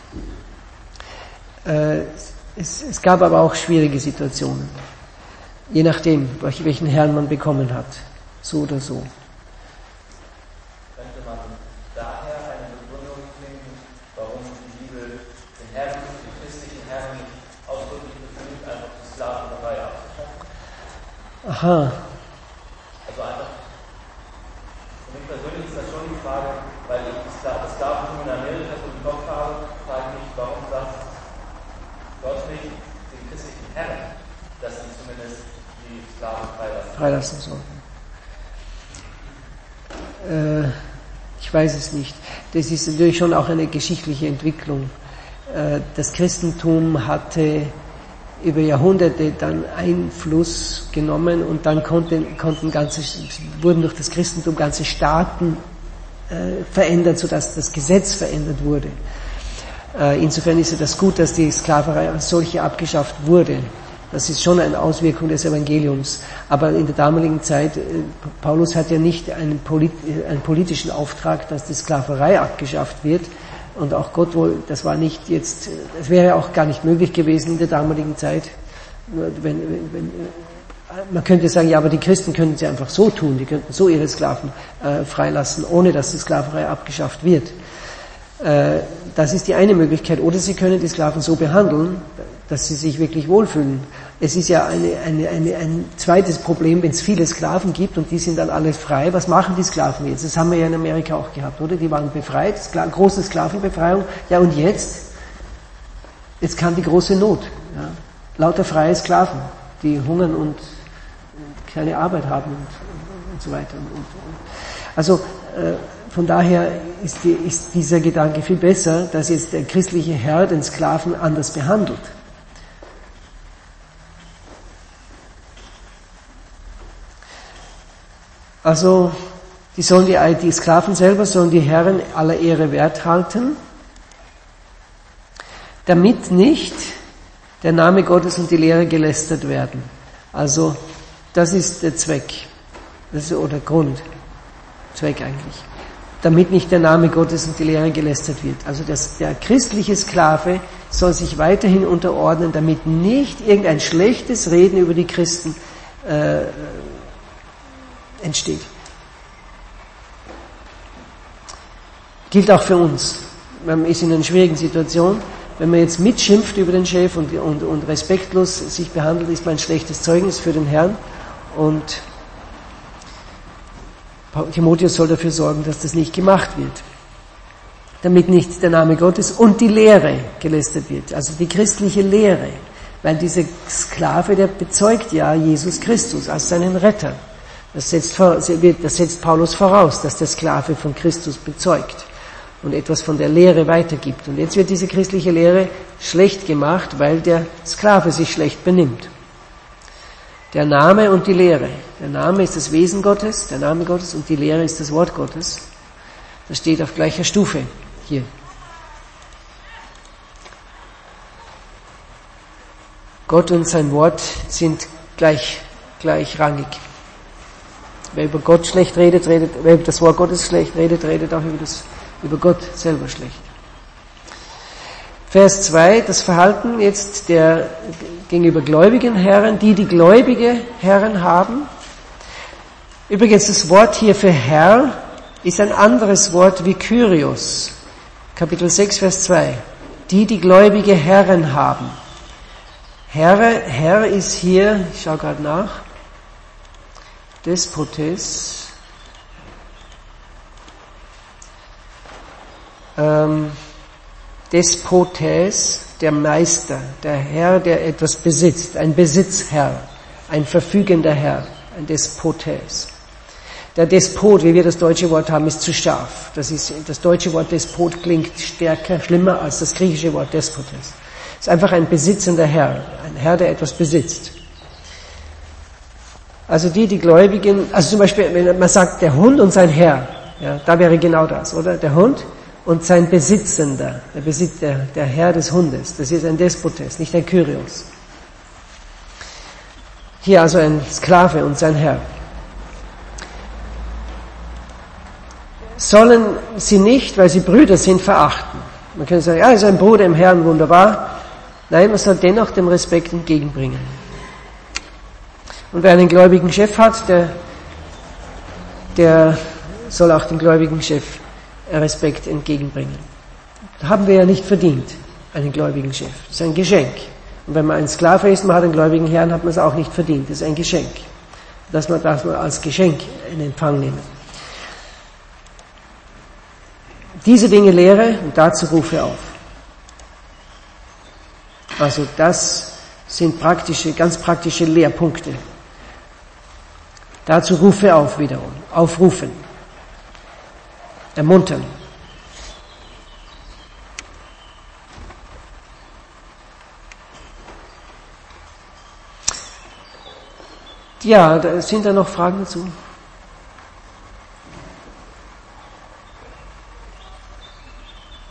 Speaker 1: Äh, es, es gab aber auch schwierige Situationen, je nachdem, welchen Herrn man bekommen hat. So oder so.
Speaker 4: Könnte man daher eine Begründung finden, warum die Bibel den Herren, die christlichen Herren nicht ausdrücklich befiehlt, einfach die Sklaverei abzuschaffen?
Speaker 1: Aha.
Speaker 4: Also einfach, für mich persönlich ist das schon die Frage, weil ich das Sklaventum in Amerika so im Kopf habe, frage ich mich, warum sagt Gott nicht den christlichen Herren, dass sie zumindest die Sklaven freilassen,
Speaker 1: freilassen sollen. Ich weiß es nicht. Das ist natürlich schon auch eine geschichtliche Entwicklung. Das Christentum hatte über Jahrhunderte dann Einfluss genommen und dann konnten, konnten ganze, wurden durch das Christentum ganze Staaten äh, verändert, sodass das Gesetz verändert wurde. Äh, insofern ist es das gut, dass die Sklaverei als solche abgeschafft wurde. Das ist schon eine Auswirkung des Evangeliums. Aber in der damaligen Zeit, Paulus hat ja nicht einen, polit, einen politischen Auftrag, dass die Sklaverei abgeschafft wird. Und auch Gott wohl, das war nicht jetzt, es wäre auch gar nicht möglich gewesen in der damaligen Zeit. Wenn, wenn, wenn, man könnte sagen, ja, aber die Christen könnten sie einfach so tun, die könnten so ihre Sklaven äh, freilassen, ohne dass die Sklaverei abgeschafft wird. Äh, das ist die eine Möglichkeit. Oder sie können die Sklaven so behandeln, dass sie sich wirklich wohlfühlen. Es ist ja eine, eine, eine, ein zweites Problem, wenn es viele Sklaven gibt und die sind dann alle frei. Was machen die Sklaven jetzt? Das haben wir ja in Amerika auch gehabt, oder? Die waren befreit, Skla- große Sklavenbefreiung. Ja, und jetzt? Jetzt kam die große Not. Ja? Lauter freie Sklaven, die hungern und keine Arbeit haben und, und so weiter. Und, und. Also äh, von daher ist, die, ist dieser Gedanke viel besser, dass jetzt der christliche Herr den Sklaven anders behandelt. Also die sollen die, die Sklaven selber sollen die Herren aller Ehre wert halten, damit nicht der Name Gottes und die Lehre gelästert werden. Also das ist der Zweck, das ist, oder Grund, Zweck eigentlich. Damit nicht der Name Gottes und die Lehre gelästert wird. Also das, der christliche Sklave soll sich weiterhin unterordnen, damit nicht irgendein schlechtes Reden über die Christen äh, entsteht. Gilt auch für uns. Man ist in einer schwierigen Situation. Wenn man jetzt mitschimpft über den Chef und, und, und respektlos sich behandelt, ist man ein schlechtes Zeugnis für den Herrn. Und Timotheus soll dafür sorgen, dass das nicht gemacht wird. Damit nicht der Name Gottes und die Lehre gelästert wird. Also die christliche Lehre. Weil dieser Sklave, der bezeugt ja Jesus Christus als seinen Retter. Das setzt, das setzt Paulus voraus, dass der Sklave von Christus bezeugt und etwas von der Lehre weitergibt. Und jetzt wird diese christliche Lehre schlecht gemacht, weil der Sklave sich schlecht benimmt. Der Name und die Lehre. Der Name ist das Wesen Gottes, der Name Gottes, und die Lehre ist das Wort Gottes. Das steht auf gleicher Stufe hier. Gott und sein Wort sind gleich, gleichrangig. Wer über Gott schlecht redet, redet, wer über das Wort Gottes schlecht redet, redet auch über das, über Gott selber schlecht. Vers zwei, das Verhalten jetzt der gegenüber gläubigen Herren, die die gläubige Herren haben. Übrigens, das Wort hier für Herr ist ein anderes Wort wie Kyrios. Kapitel sechs, Vers zwei. Die, die gläubige Herren haben. Herr, Herr ist hier, ich schaue gerade nach, Despotes, ähm, Despotes, der Meister, der Herr, der etwas besitzt, ein Besitzherr, ein verfügender Herr, ein Despotes. Der Despot, wie wir das deutsche Wort haben, ist zu scharf. Das ist, das deutsche Wort Despot klingt stärker, schlimmer als das griechische Wort Despotes. Es ist einfach ein besitzender Herr, ein Herr, der etwas besitzt. Also die, die Gläubigen, also zum Beispiel, wenn man sagt, der Hund und sein Herr, ja, da wäre genau das, oder? Der Hund und sein Besitzender, der, Besitz, der, der Herr des Hundes, das ist ein Despotes, nicht ein Kyrios. Hier also ein Sklave und sein Herr. Sollen sie nicht, weil sie Brüder sind, verachten. Man könnte sagen, ja, ist ein Bruder im Herrn, wunderbar. Nein, man soll dennoch dem Respekt entgegenbringen. Und wer einen gläubigen Chef hat, der, der soll auch dem gläubigen Chef Respekt entgegenbringen. Das haben wir ja nicht verdient, einen gläubigen Chef. Das ist ein Geschenk. Und wenn man ein Sklave ist, man hat einen gläubigen Herrn, hat man es auch nicht verdient. Das ist ein Geschenk. Das man, darf man als Geschenk in Empfang nehmen. Diese Dinge lehre und dazu rufe auf. Also das sind praktische, ganz praktische Lehrpunkte. Dazu rufe auf wiederum. Aufrufen. Ermuntern. Ja, da sind da noch Fragen dazu?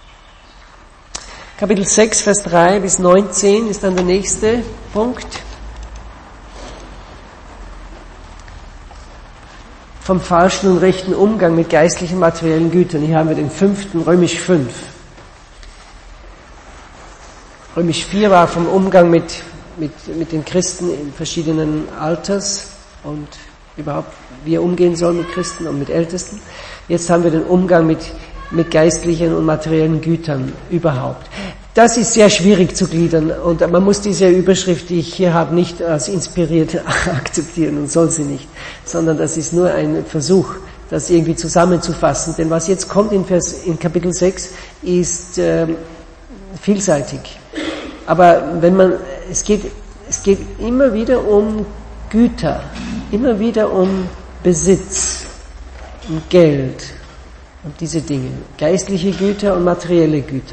Speaker 1: Kapitel sechs, Vers drei bis neunzehn ist dann der nächste Punkt. vom falschen und rechten Umgang mit geistlichen materiellen Gütern. Hier haben wir den fünften, Römisch fünf. Römisch vier war vom Umgang mit, mit, mit den Christen in verschiedenen Alters und überhaupt, wie er umgehen soll mit Christen und mit Ältesten. Jetzt haben wir den Umgang mit, mit geistlichen und materiellen Gütern überhaupt. Das ist sehr schwierig zu gliedern und man muss diese Überschrift, die ich hier habe, nicht als inspiriert akzeptieren und soll sie nicht, sondern das ist nur ein Versuch, das irgendwie zusammenzufassen. Denn was jetzt kommt in, Vers, in Kapitel sechs ist äh, vielseitig. Aber wenn man, es geht, es geht immer wieder um Güter, immer wieder um Besitz, um Geld, um diese Dinge, geistliche Güter und materielle Güter.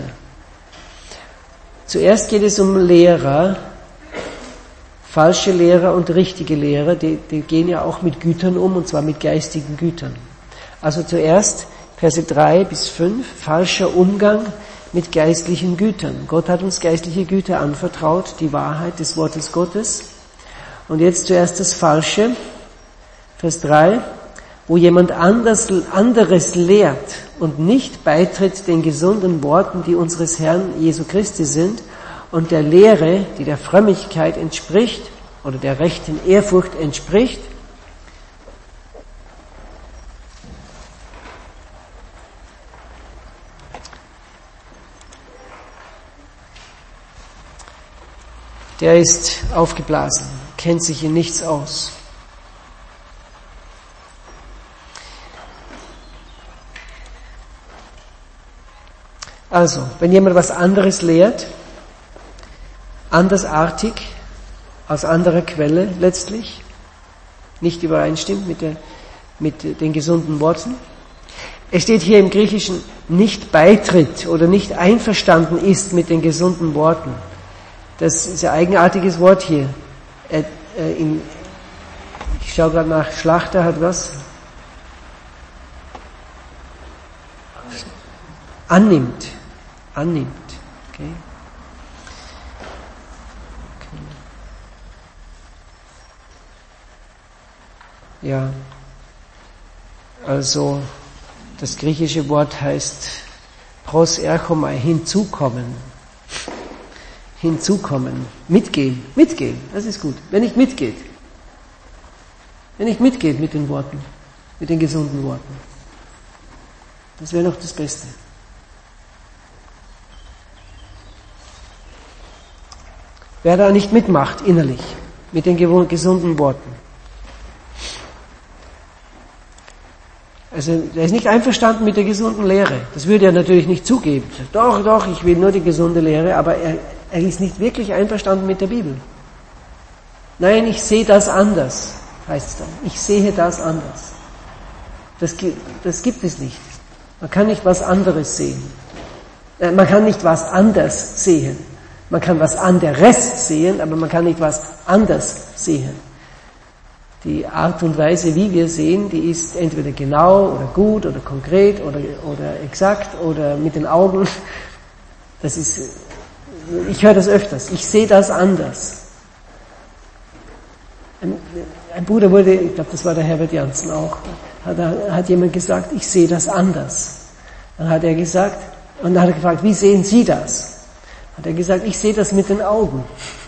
Speaker 1: Zuerst geht es um Lehrer, falsche Lehrer und richtige Lehrer, die, die gehen ja auch mit Gütern um, und zwar mit geistigen Gütern. Also zuerst Verse drei bis fünf, falscher Umgang mit geistlichen Gütern. Gott hat uns geistliche Güter anvertraut, die Wahrheit des Wortes Gottes. Und jetzt zuerst das Falsche, Vers drei, wo jemand anders, anderes lehrt und nicht beitritt den gesunden Worten, die unseres Herrn Jesu Christi sind, und der Lehre, die der Frömmigkeit entspricht, oder der rechten Ehrfurcht entspricht, der ist aufgeblasen, kennt sich in nichts aus. Also, wenn jemand was anderes lehrt, andersartig, aus anderer Quelle letztlich, nicht übereinstimmt mit, der, mit den gesunden Worten. Es steht hier im Griechischen, nicht beitritt oder nicht einverstanden ist mit den gesunden Worten. Das ist ein eigenartiges Wort hier. Er, äh, in, ich schaue gerade nach, Schlachter hat was? Annimmt. Annimmt. Okay. Okay. Ja. Also, das griechische Wort heißt proserchomai, hinzukommen. Hinzukommen. Mitgehen. Mitgehen. Das ist gut. Wenn nicht mitgeht. Wenn nicht mitgeht mit den Worten. Mit den gesunden Worten. Das wäre noch das Beste. Wer da nicht mitmacht, innerlich, mit den gesunden Worten. Also, er ist nicht einverstanden mit der gesunden Lehre. Das würde er natürlich nicht zugeben. Doch, doch, ich will nur die gesunde Lehre, aber er, er ist nicht wirklich einverstanden mit der Bibel. Nein, ich sehe das anders, heißt es dann. Ich sehe das anders. Das, das gibt es nicht. Man kann nicht was anderes sehen. Man kann nicht was anders sehen. Man kann was anderes sehen, aber man kann nicht was anders sehen. Die Art und Weise, wie wir sehen, die ist entweder genau oder gut oder konkret oder, oder exakt oder mit den Augen. Das ist, ich höre das öfters. Ich sehe das anders. Ein, ein Bruder wurde, ich glaube, das war der Herbert Janssen auch, hat, hat jemand gesagt, ich sehe das anders. Dann hat er gesagt, und dann hat er gefragt, wie sehen Sie das? Hat er gesagt, ich sehe das mit den Augen.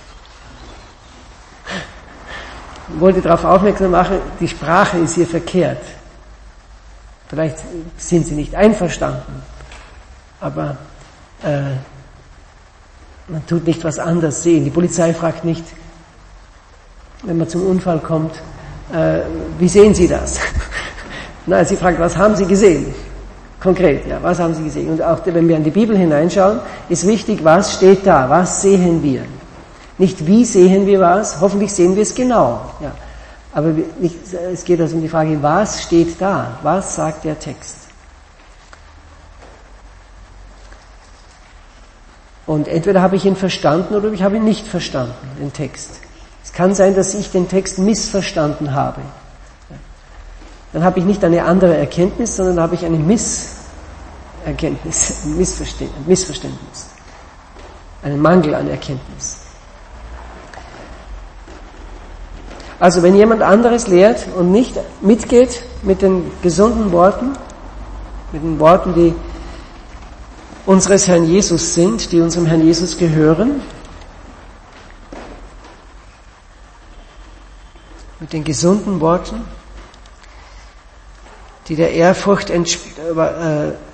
Speaker 1: Ich wollte darauf aufmerksam machen, die Sprache ist hier verkehrt. Vielleicht sind Sie nicht einverstanden, aber äh, man tut nicht was anderes sehen. Die Polizei fragt nicht, wenn man zum Unfall kommt, äh, wie sehen Sie das? Nein, sie fragt, was haben Sie gesehen? Konkret, ja, was haben Sie gesehen? Und auch wenn wir in die Bibel hineinschauen, ist wichtig, was steht da, was sehen wir? Nicht wie sehen wir was, hoffentlich sehen wir es genau. Ja. Aber nicht, es geht also um die Frage, was steht da? Was sagt der Text? Und entweder habe ich ihn verstanden oder ich habe ihn nicht verstanden, den Text. Es kann sein, dass ich den Text missverstanden habe. Dann habe ich nicht eine andere Erkenntnis, sondern habe ich eine Misserkenntnis, ein Missverständnis, Missverständnis, einen Mangel an Erkenntnis. Also wenn jemand anderes lehrt und nicht mitgeht mit den gesunden Worten, mit den Worten, die unseres Herrn Jesus sind, die unserem Herrn Jesus gehören, mit den gesunden Worten, die der Ehrfurcht entsprechen, äh,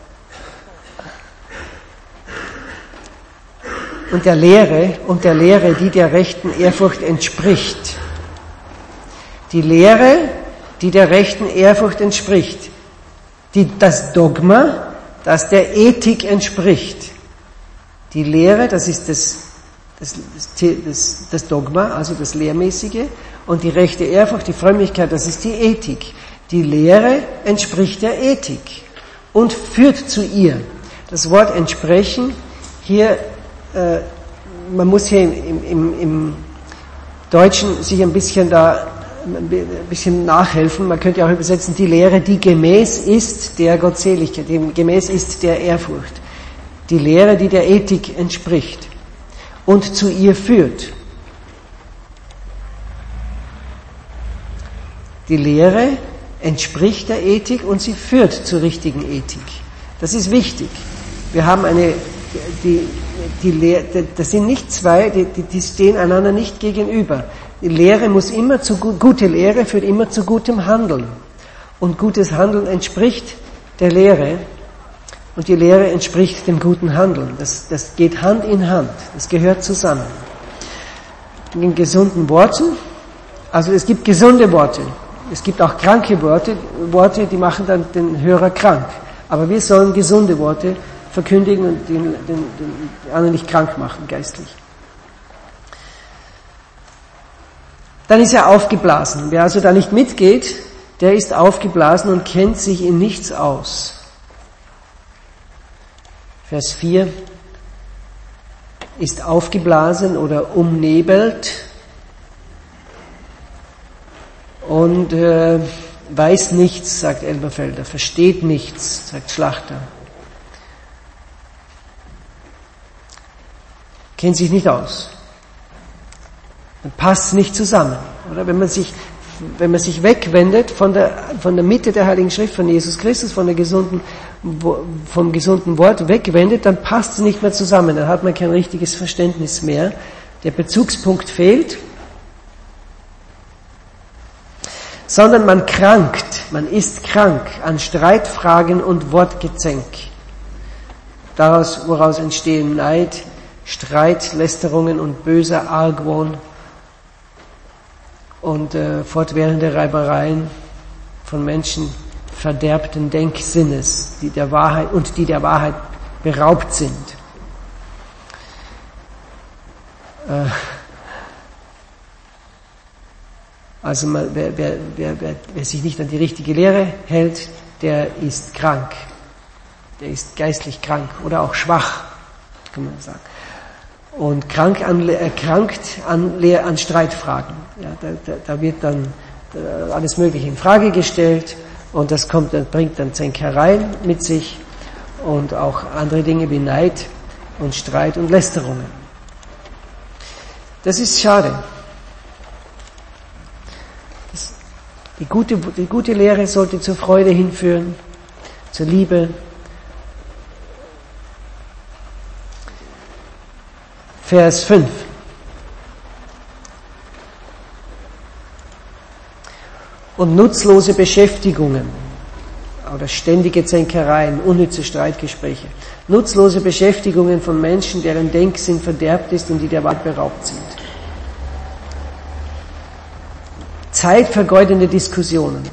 Speaker 1: und der Lehre, und der Lehre, die der rechten Ehrfurcht entspricht. Die Lehre, die der rechten Ehrfurcht entspricht. Die, das Dogma, das der Ethik entspricht. Die Lehre, das ist das, das, das, das Dogma, also das Lehrmäßige, und die rechte Ehrfurcht, die Frömmigkeit, das ist die Ethik. Die Lehre entspricht der Ethik und führt zu ihr. Das Wort entsprechen, hier, äh, man muss hier im, im, im Deutschen sich ein bisschen da, ein bisschen nachhelfen. Man könnte auch übersetzen, die Lehre, die gemäß ist der Gottseligkeit, die gemäß ist der Ehrfurcht. Die Lehre, die der Ethik entspricht und zu ihr führt. Die Lehre entspricht der Ethik und sie führt zur richtigen Ethik. Das ist wichtig. Wir haben eine, die, die Lehre, das sind nicht zwei, die, die stehen einander nicht gegenüber. Die Lehre muss immer zu, gute Lehre führt immer zu gutem Handeln. Und gutes Handeln entspricht der Lehre und die Lehre entspricht dem guten Handeln. Das, das geht Hand in Hand. Das gehört zusammen. In den gesunden Worten, also es gibt gesunde Worte. Es gibt auch kranke Worte, Worte, die machen dann den Hörer krank. Aber wir sollen gesunde Worte verkündigen und den, den, den anderen nicht krank machen, geistlich. Dann ist er aufgeblasen. Wer also da nicht mitgeht, der ist aufgeblasen und kennt sich in nichts aus. Vers vier ist aufgeblasen oder umnebelt und äh, weiß nichts, sagt Elberfelder, versteht nichts, sagt Schlachter. Kennt sich nicht aus. Dann passt nicht zusammen. Oder wenn man sich, wenn man sich wegwendet von der, von der Mitte der Heiligen Schrift, von Jesus Christus, von der gesunden, vom gesunden Wort wegwendet, dann passt es nicht mehr zusammen. Dann hat man kein richtiges Verständnis mehr. Der Bezugspunkt fehlt. Sondern man krankt, man ist krank an Streitfragen und Wortgezänk. Daraus, woraus entstehen Neid, Streit, Lästerungen und böser Argwohn und äh, fortwährende Reibereien von Menschen verderbten Denksinnes, die der Wahrheit und die der Wahrheit beraubt sind. Äh, Also man, wer, wer, wer, wer, wer sich nicht an die richtige Lehre hält, der ist krank. Der ist geistlich krank oder auch schwach, kann man sagen. Und krank an, erkrankt an, an Streitfragen. Ja, da, da, da wird dann da alles Mögliche in Frage gestellt und das kommt, das bringt dann Zänkereien mit sich und auch andere Dinge wie Neid und Streit und Lästerungen. Das ist schade. Die gute, die gute Lehre sollte zur Freude hinführen, zur Liebe. Vers fünf. Und nutzlose Beschäftigungen oder ständige Zänkereien, unnütze Streitgespräche. Nutzlose Beschäftigungen von Menschen, deren Denksinn verderbt ist und die der Wahrheit beraubt sind. Zeitvergeudende Diskussionen.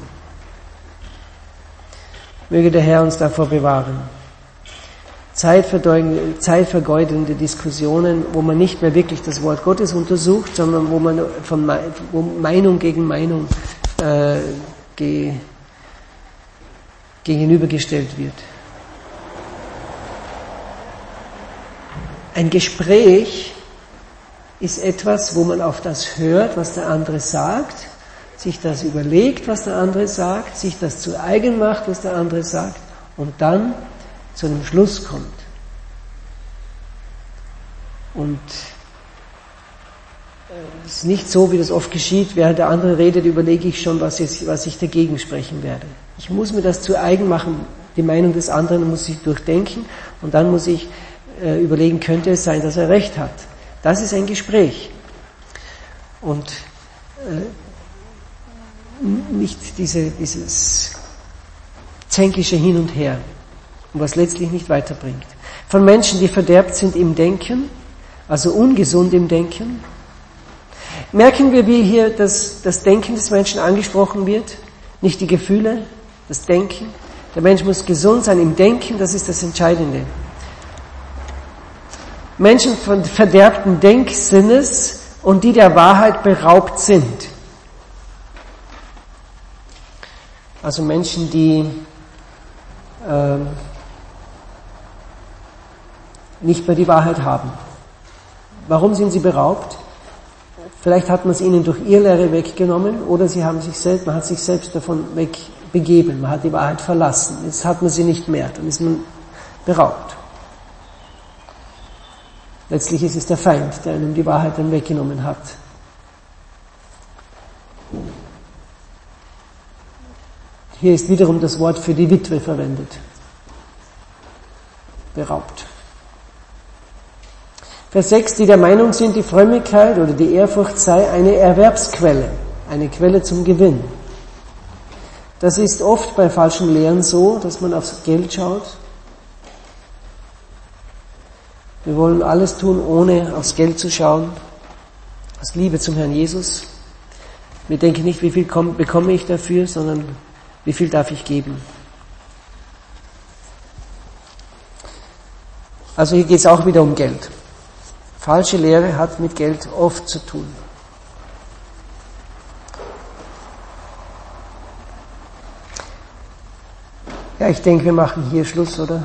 Speaker 1: Möge der Herr uns davor bewahren. Zeitvergeudende, Zeitvergeudende Diskussionen, wo man nicht mehr wirklich das Wort Gottes untersucht, sondern wo man von wo Meinung gegen Meinung äh, ge, gegenübergestellt wird. Ein Gespräch ist etwas, wo man auf das hört, was der andere sagt, sich das überlegt, was der andere sagt, sich das zu eigen macht, was der andere sagt und dann zu einem Schluss kommt. Und es ist nicht so, wie das oft geschieht, während der andere redet, überlege ich schon, was, jetzt, was ich dagegen sprechen werde. Ich muss mir das zu eigen machen, die Meinung des anderen muss ich durchdenken und dann muss ich äh, überlegen, könnte es sein, dass er recht hat. Das ist ein Gespräch. Und äh, nicht diese, dieses zänkische Hin und Her, was letztlich nicht weiterbringt. Von Menschen, die verderbt sind im Denken, also ungesund im Denken. Merken wir, wie hier das, das Denken des Menschen angesprochen wird, nicht die Gefühle, das Denken. Der Mensch muss gesund sein im Denken, das ist das Entscheidende. Menschen von verderbten Denksinnes und die der Wahrheit beraubt sind. Also Menschen, die ähm, nicht mehr die Wahrheit haben. Warum sind sie beraubt? Vielleicht hat man es ihnen durch Irrlehre weggenommen oder sie haben sich selbst, man hat sich selbst davon wegbegeben, man hat die Wahrheit verlassen. Jetzt hat man sie nicht mehr, dann ist man beraubt. Letztlich ist es der Feind, der einem die Wahrheit dann weggenommen hat. Hier ist wiederum das Wort für die Witwe verwendet. Beraubt. Vers sechs, die der Meinung sind, die Frömmigkeit oder die Ehrfurcht sei eine Erwerbsquelle, eine Quelle zum Gewinn. Das ist oft bei falschen Lehren so, dass man aufs Geld schaut. Wir wollen alles tun, ohne aufs Geld zu schauen, aus Liebe zum Herrn Jesus. Wir denken nicht, wie viel bekomme ich dafür, sondern wie viel darf ich geben. Also hier geht es auch wieder um Geld. Falsche Lehre hat mit Geld oft zu tun. Ja, ich denke, wir machen hier Schluss, oder?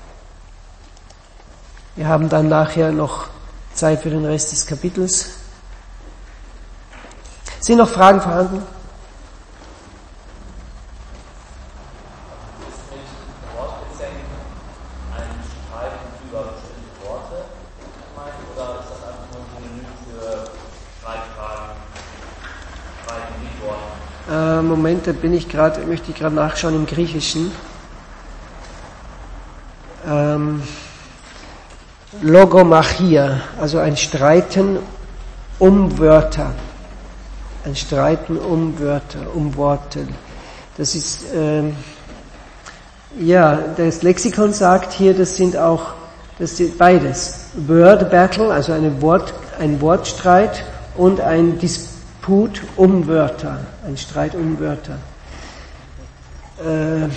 Speaker 1: Wir haben dann nachher noch Zeit für den Rest des Kapitels. Sind noch Fragen vorhanden? Moment, da bin ich gerade, möchte ich gerade nachschauen im Griechischen. Ähm, Logomachia, also ein Streiten um Wörter. Ein Streiten um Wörter, um Worte. Das ist, ähm, ja, das Lexikon sagt hier, das sind auch, das sind beides. Word Battle, also eine Wort, ein Wortstreit und ein Disput um Wörter, ein Streit um Wörter. Äh,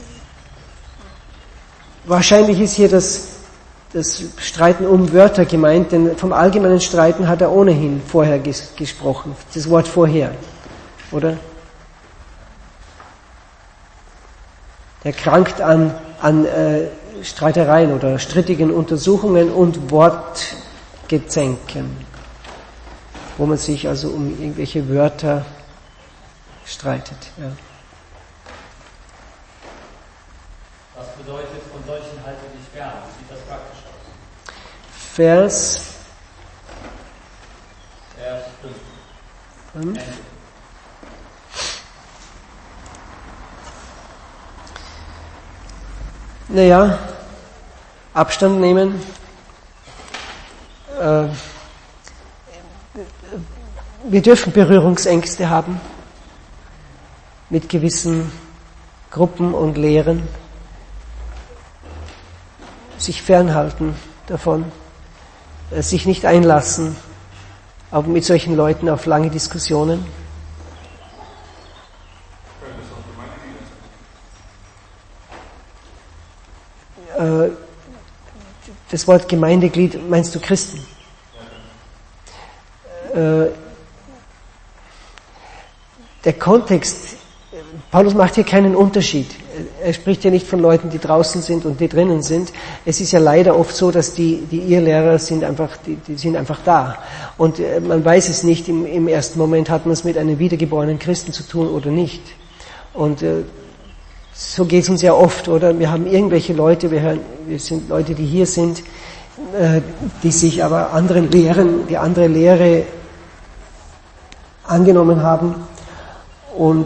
Speaker 1: wahrscheinlich ist hier das, das Streiten um Wörter gemeint, denn vom allgemeinen Streiten hat er ohnehin vorher ges- gesprochen, das Wort vorher, oder? Er krankt an, an äh, Streitereien oder strittigen Untersuchungen und Wortgezänken, wo man sich also um irgendwelche Wörter streitet. Ja.
Speaker 4: Was bedeutet, von solchen halte dich fern? Wie sieht das praktisch aus?
Speaker 1: Vers
Speaker 4: Vers fünf.
Speaker 1: fünf. Naja, Abstand nehmen. Äh, wir dürfen Berührungsängste haben mit gewissen Gruppen und Lehren. Sich fernhalten davon, äh, sich nicht einlassen, auch mit solchen Leuten auf lange Diskussionen. Das Wort Gemeindeglied, meinst du Christen? Ja. Der Kontext, Paulus macht hier keinen Unterschied. Er spricht ja nicht von Leuten, die draußen sind und die drinnen sind. Es ist ja leider oft so, dass die, die Irrlehrer sind einfach, die, die sind einfach da. Und man weiß es nicht, im, im ersten Moment hat man es mit einem wiedergeborenen Christen zu tun oder nicht. Und äh, so geht es uns ja oft, oder? Wir haben irgendwelche Leute, wir, hören, wir sind Leute, die hier sind, äh, die sich aber anderen Lehren, die andere Lehre angenommen haben. Und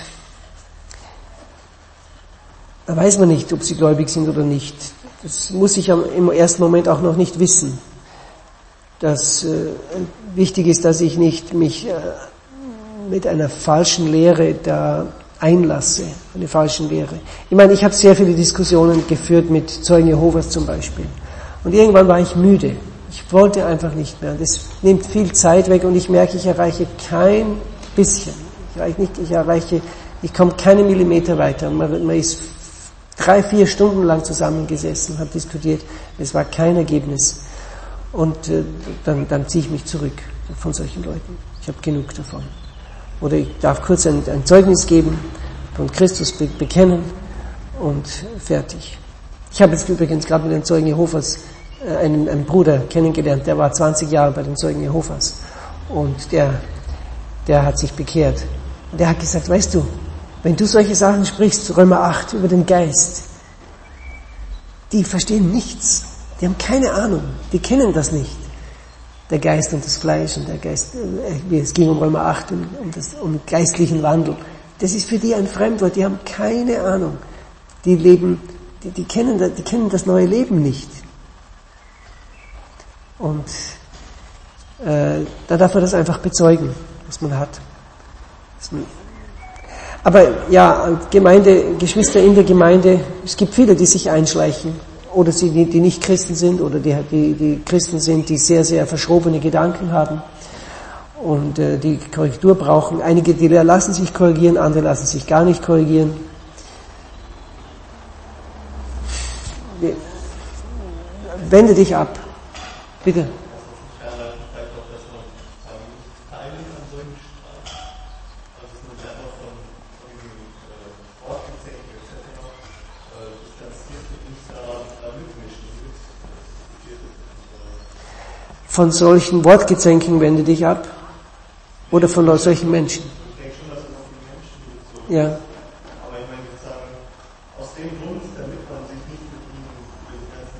Speaker 1: da weiß man nicht, ob sie gläubig sind oder nicht. Das muss ich im ersten Moment auch noch nicht wissen. Das äh, wichtig ist, dass ich nicht mich äh, mit einer falschen Lehre da einlasse, eine falsche Lehre. Ich meine, ich habe sehr viele Diskussionen geführt mit Zeugen Jehovas zum Beispiel. Und irgendwann war ich müde. Ich wollte einfach nicht mehr. Das nimmt viel Zeit weg und ich merke, ich erreiche kein bisschen. Ich erreiche nicht, ich erreiche, ich komme keine Millimeter weiter. Man, man ist drei, vier Stunden lang zusammengesessen, hat diskutiert. Es war kein Ergebnis. Und äh, dann, dann ziehe ich mich zurück von solchen Leuten. Ich habe genug davon. Oder ich darf kurz ein, ein Zeugnis geben, von Christus be- bekennen und fertig. Ich habe jetzt übrigens gerade mit den Zeugen Jehovas äh, einen, einen Bruder kennengelernt, der war zwanzig Jahre bei den Zeugen Jehovas und der, der hat sich bekehrt. Und der hat gesagt, weißt du, wenn du solche Sachen sprichst, Römer acht, über den Geist, die verstehen nichts, die haben keine Ahnung, die kennen das nicht. Der Geist und das Fleisch und der Geist, äh, es ging um Römer acht, um, um, das, um geistlichen Wandel. Das ist für die ein Fremdwort, die haben keine Ahnung. Die leben, die, die, kennen, die kennen das neue Leben nicht. Und äh, da darf man das einfach bezeugen, was man hat. Was man, aber ja, Gemeinde, Geschwister in der Gemeinde, es gibt viele, die sich einschleichen. Oder sie, die, die nicht Christen sind, oder die, die, die Christen sind, die sehr, sehr verschrobene Gedanken haben und äh, die Korrektur brauchen. Einige, die lassen sich korrigieren, andere lassen sich gar nicht korrigieren. Wende dich ab. Bitte. Von solchen Wortgezänken wende dich ab? Oder von solchen Menschen?
Speaker 3: Ich denke schon, dass es auf die Menschen bezogen
Speaker 1: Ja.
Speaker 3: ist. Aber ich meine, jetzt sagen, aus dem Grund, damit man sich nicht mit ihnen über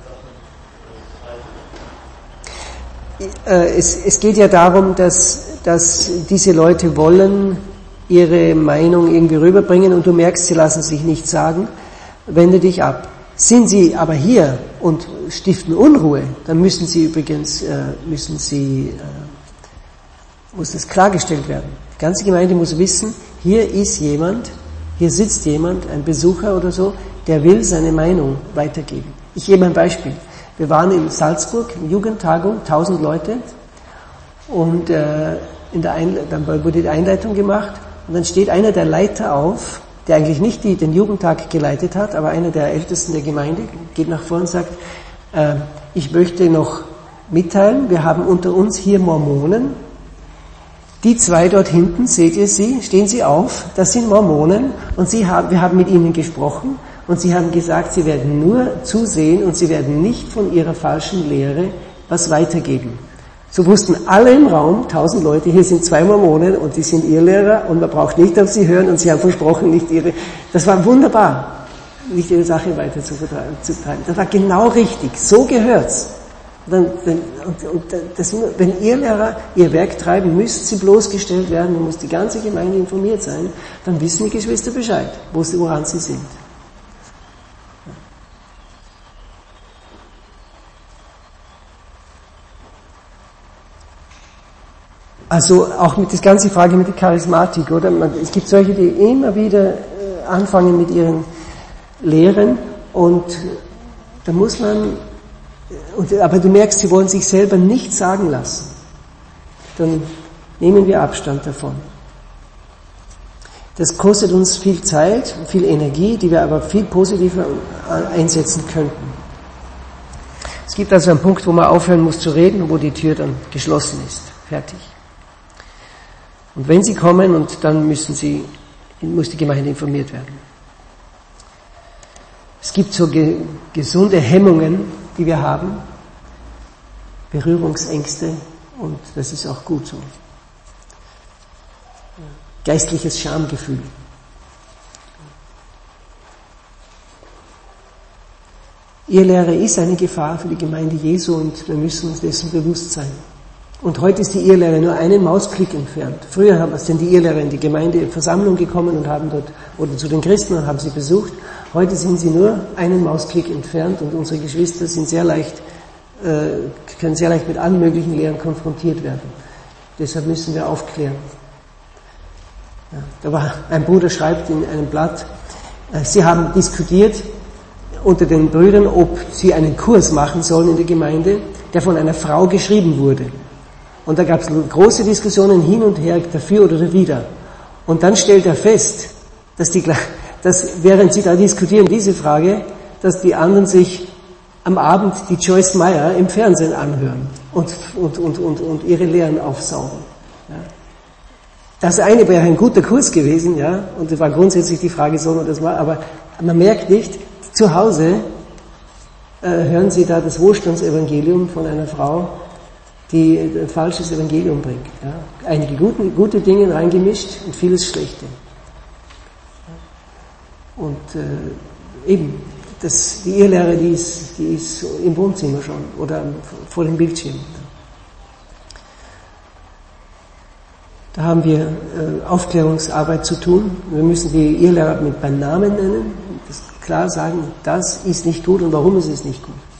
Speaker 3: die ganzen Sachen streitet.
Speaker 1: Es, es geht ja darum, dass, dass diese Leute wollen ihre Meinung irgendwie rüberbringen und du merkst, sie lassen sich nichts sagen. Wende dich ab. Sind sie aber hier und stiften Unruhe, dann müssen sie übrigens, äh, müssen sie, äh, muss das klargestellt werden. Die ganze Gemeinde muss wissen, hier ist jemand, hier sitzt jemand, ein Besucher oder so, der will seine Meinung weitergeben. Ich gebe ein Beispiel. Wir waren in Salzburg, in Jugendtagung, tausend Leute, und äh, in der Einle- dann wurde die Einleitung gemacht, und dann steht einer der Leiter auf, der eigentlich nicht die, den Jugendtag geleitet hat, aber einer der Ältesten der Gemeinde, geht nach vorne und sagt, äh, ich möchte noch mitteilen, wir haben unter uns hier Mormonen. Die zwei dort hinten, seht ihr sie, stehen sie auf, das sind Mormonen, und sie haben, wir haben mit ihnen gesprochen, und sie haben gesagt, sie werden nur zusehen und sie werden nicht von ihrer falschen Lehre was weitergeben. So wussten alle im Raum, tausend Leute, hier sind zwei Mormonen und die sind ihr Lehrer und man braucht nicht auf sie hören und sie haben versprochen, nicht ihre, das war wunderbar, nicht ihre Sache weiter zu vertreiben. Das war genau richtig, so gehört's. Dann, dann, und, und das, wenn ihr Lehrer ihr Werk treiben, müsst sie bloßgestellt werden, dann muss die ganze Gemeinde informiert sein, dann wissen die Geschwister Bescheid, wo sie, woran sie sind. Also auch mit der ganzen Frage mit der Charismatik, oder? Es gibt solche, die immer wieder anfangen mit ihren Lehren und da muss man, und, aber du merkst, sie wollen sich selber nicht sagen lassen. Dann nehmen wir Abstand davon. Das kostet uns viel Zeit, viel Energie, die wir aber viel positiver einsetzen könnten. Es gibt also einen Punkt, wo man aufhören muss zu reden und wo die Tür dann geschlossen ist. Fertig. Und wenn sie kommen, und dann müssen sie, muss die Gemeinde informiert werden. Es gibt so ge- gesunde Hemmungen, die wir haben, Berührungsängste, und das ist auch gut so. Geistliches Schamgefühl. Irrlehre ist eine Gefahr für die Gemeinde Jesu und wir müssen uns dessen bewusst sein. Und heute ist die Irrlehre nur einen Mausklick entfernt. Früher sind die Irrlehrer in die Gemeindeversammlung gekommen und haben dort, oder zu den Christen und haben sie besucht. Heute sind sie nur einen Mausklick entfernt und unsere Geschwister sind sehr leicht, äh, können sehr leicht mit allen möglichen Lehren konfrontiert werden. Deshalb müssen wir aufklären. Ja, da war ein Bruder schreibt in einem Blatt, äh, sie haben diskutiert unter den Brüdern, ob sie einen Kurs machen sollen in der Gemeinde, der von einer Frau geschrieben wurde. Und da gab es große Diskussionen hin und her, dafür oder dawider. Und dann stellt er fest, dass, die, dass während sie da diskutieren, diese Frage, dass die anderen sich am Abend die Joyce Meyer im Fernsehen anhören und, und, und, und, und ihre Lehren aufsaugen. Ja. Das eine wäre ein guter Kurs gewesen, ja, und es war grundsätzlich die Frage, soll man das mal, aber man merkt nicht, zu Hause äh, hören Sie da das Wohlstandsevangelium von einer Frau, die ein falsches Evangelium bringt. Ja. Einige gute, gute Dinge reingemischt und vieles Schlechte. Und äh, eben, das, die Irrlehre, die ist, die ist im Wohnzimmer schon oder vor dem Bildschirm. Da haben wir äh, Aufklärungsarbeit zu tun. Wir müssen die Irrlehrer mit beim Namen nennen, das klar sagen, das ist nicht gut und warum ist es nicht gut.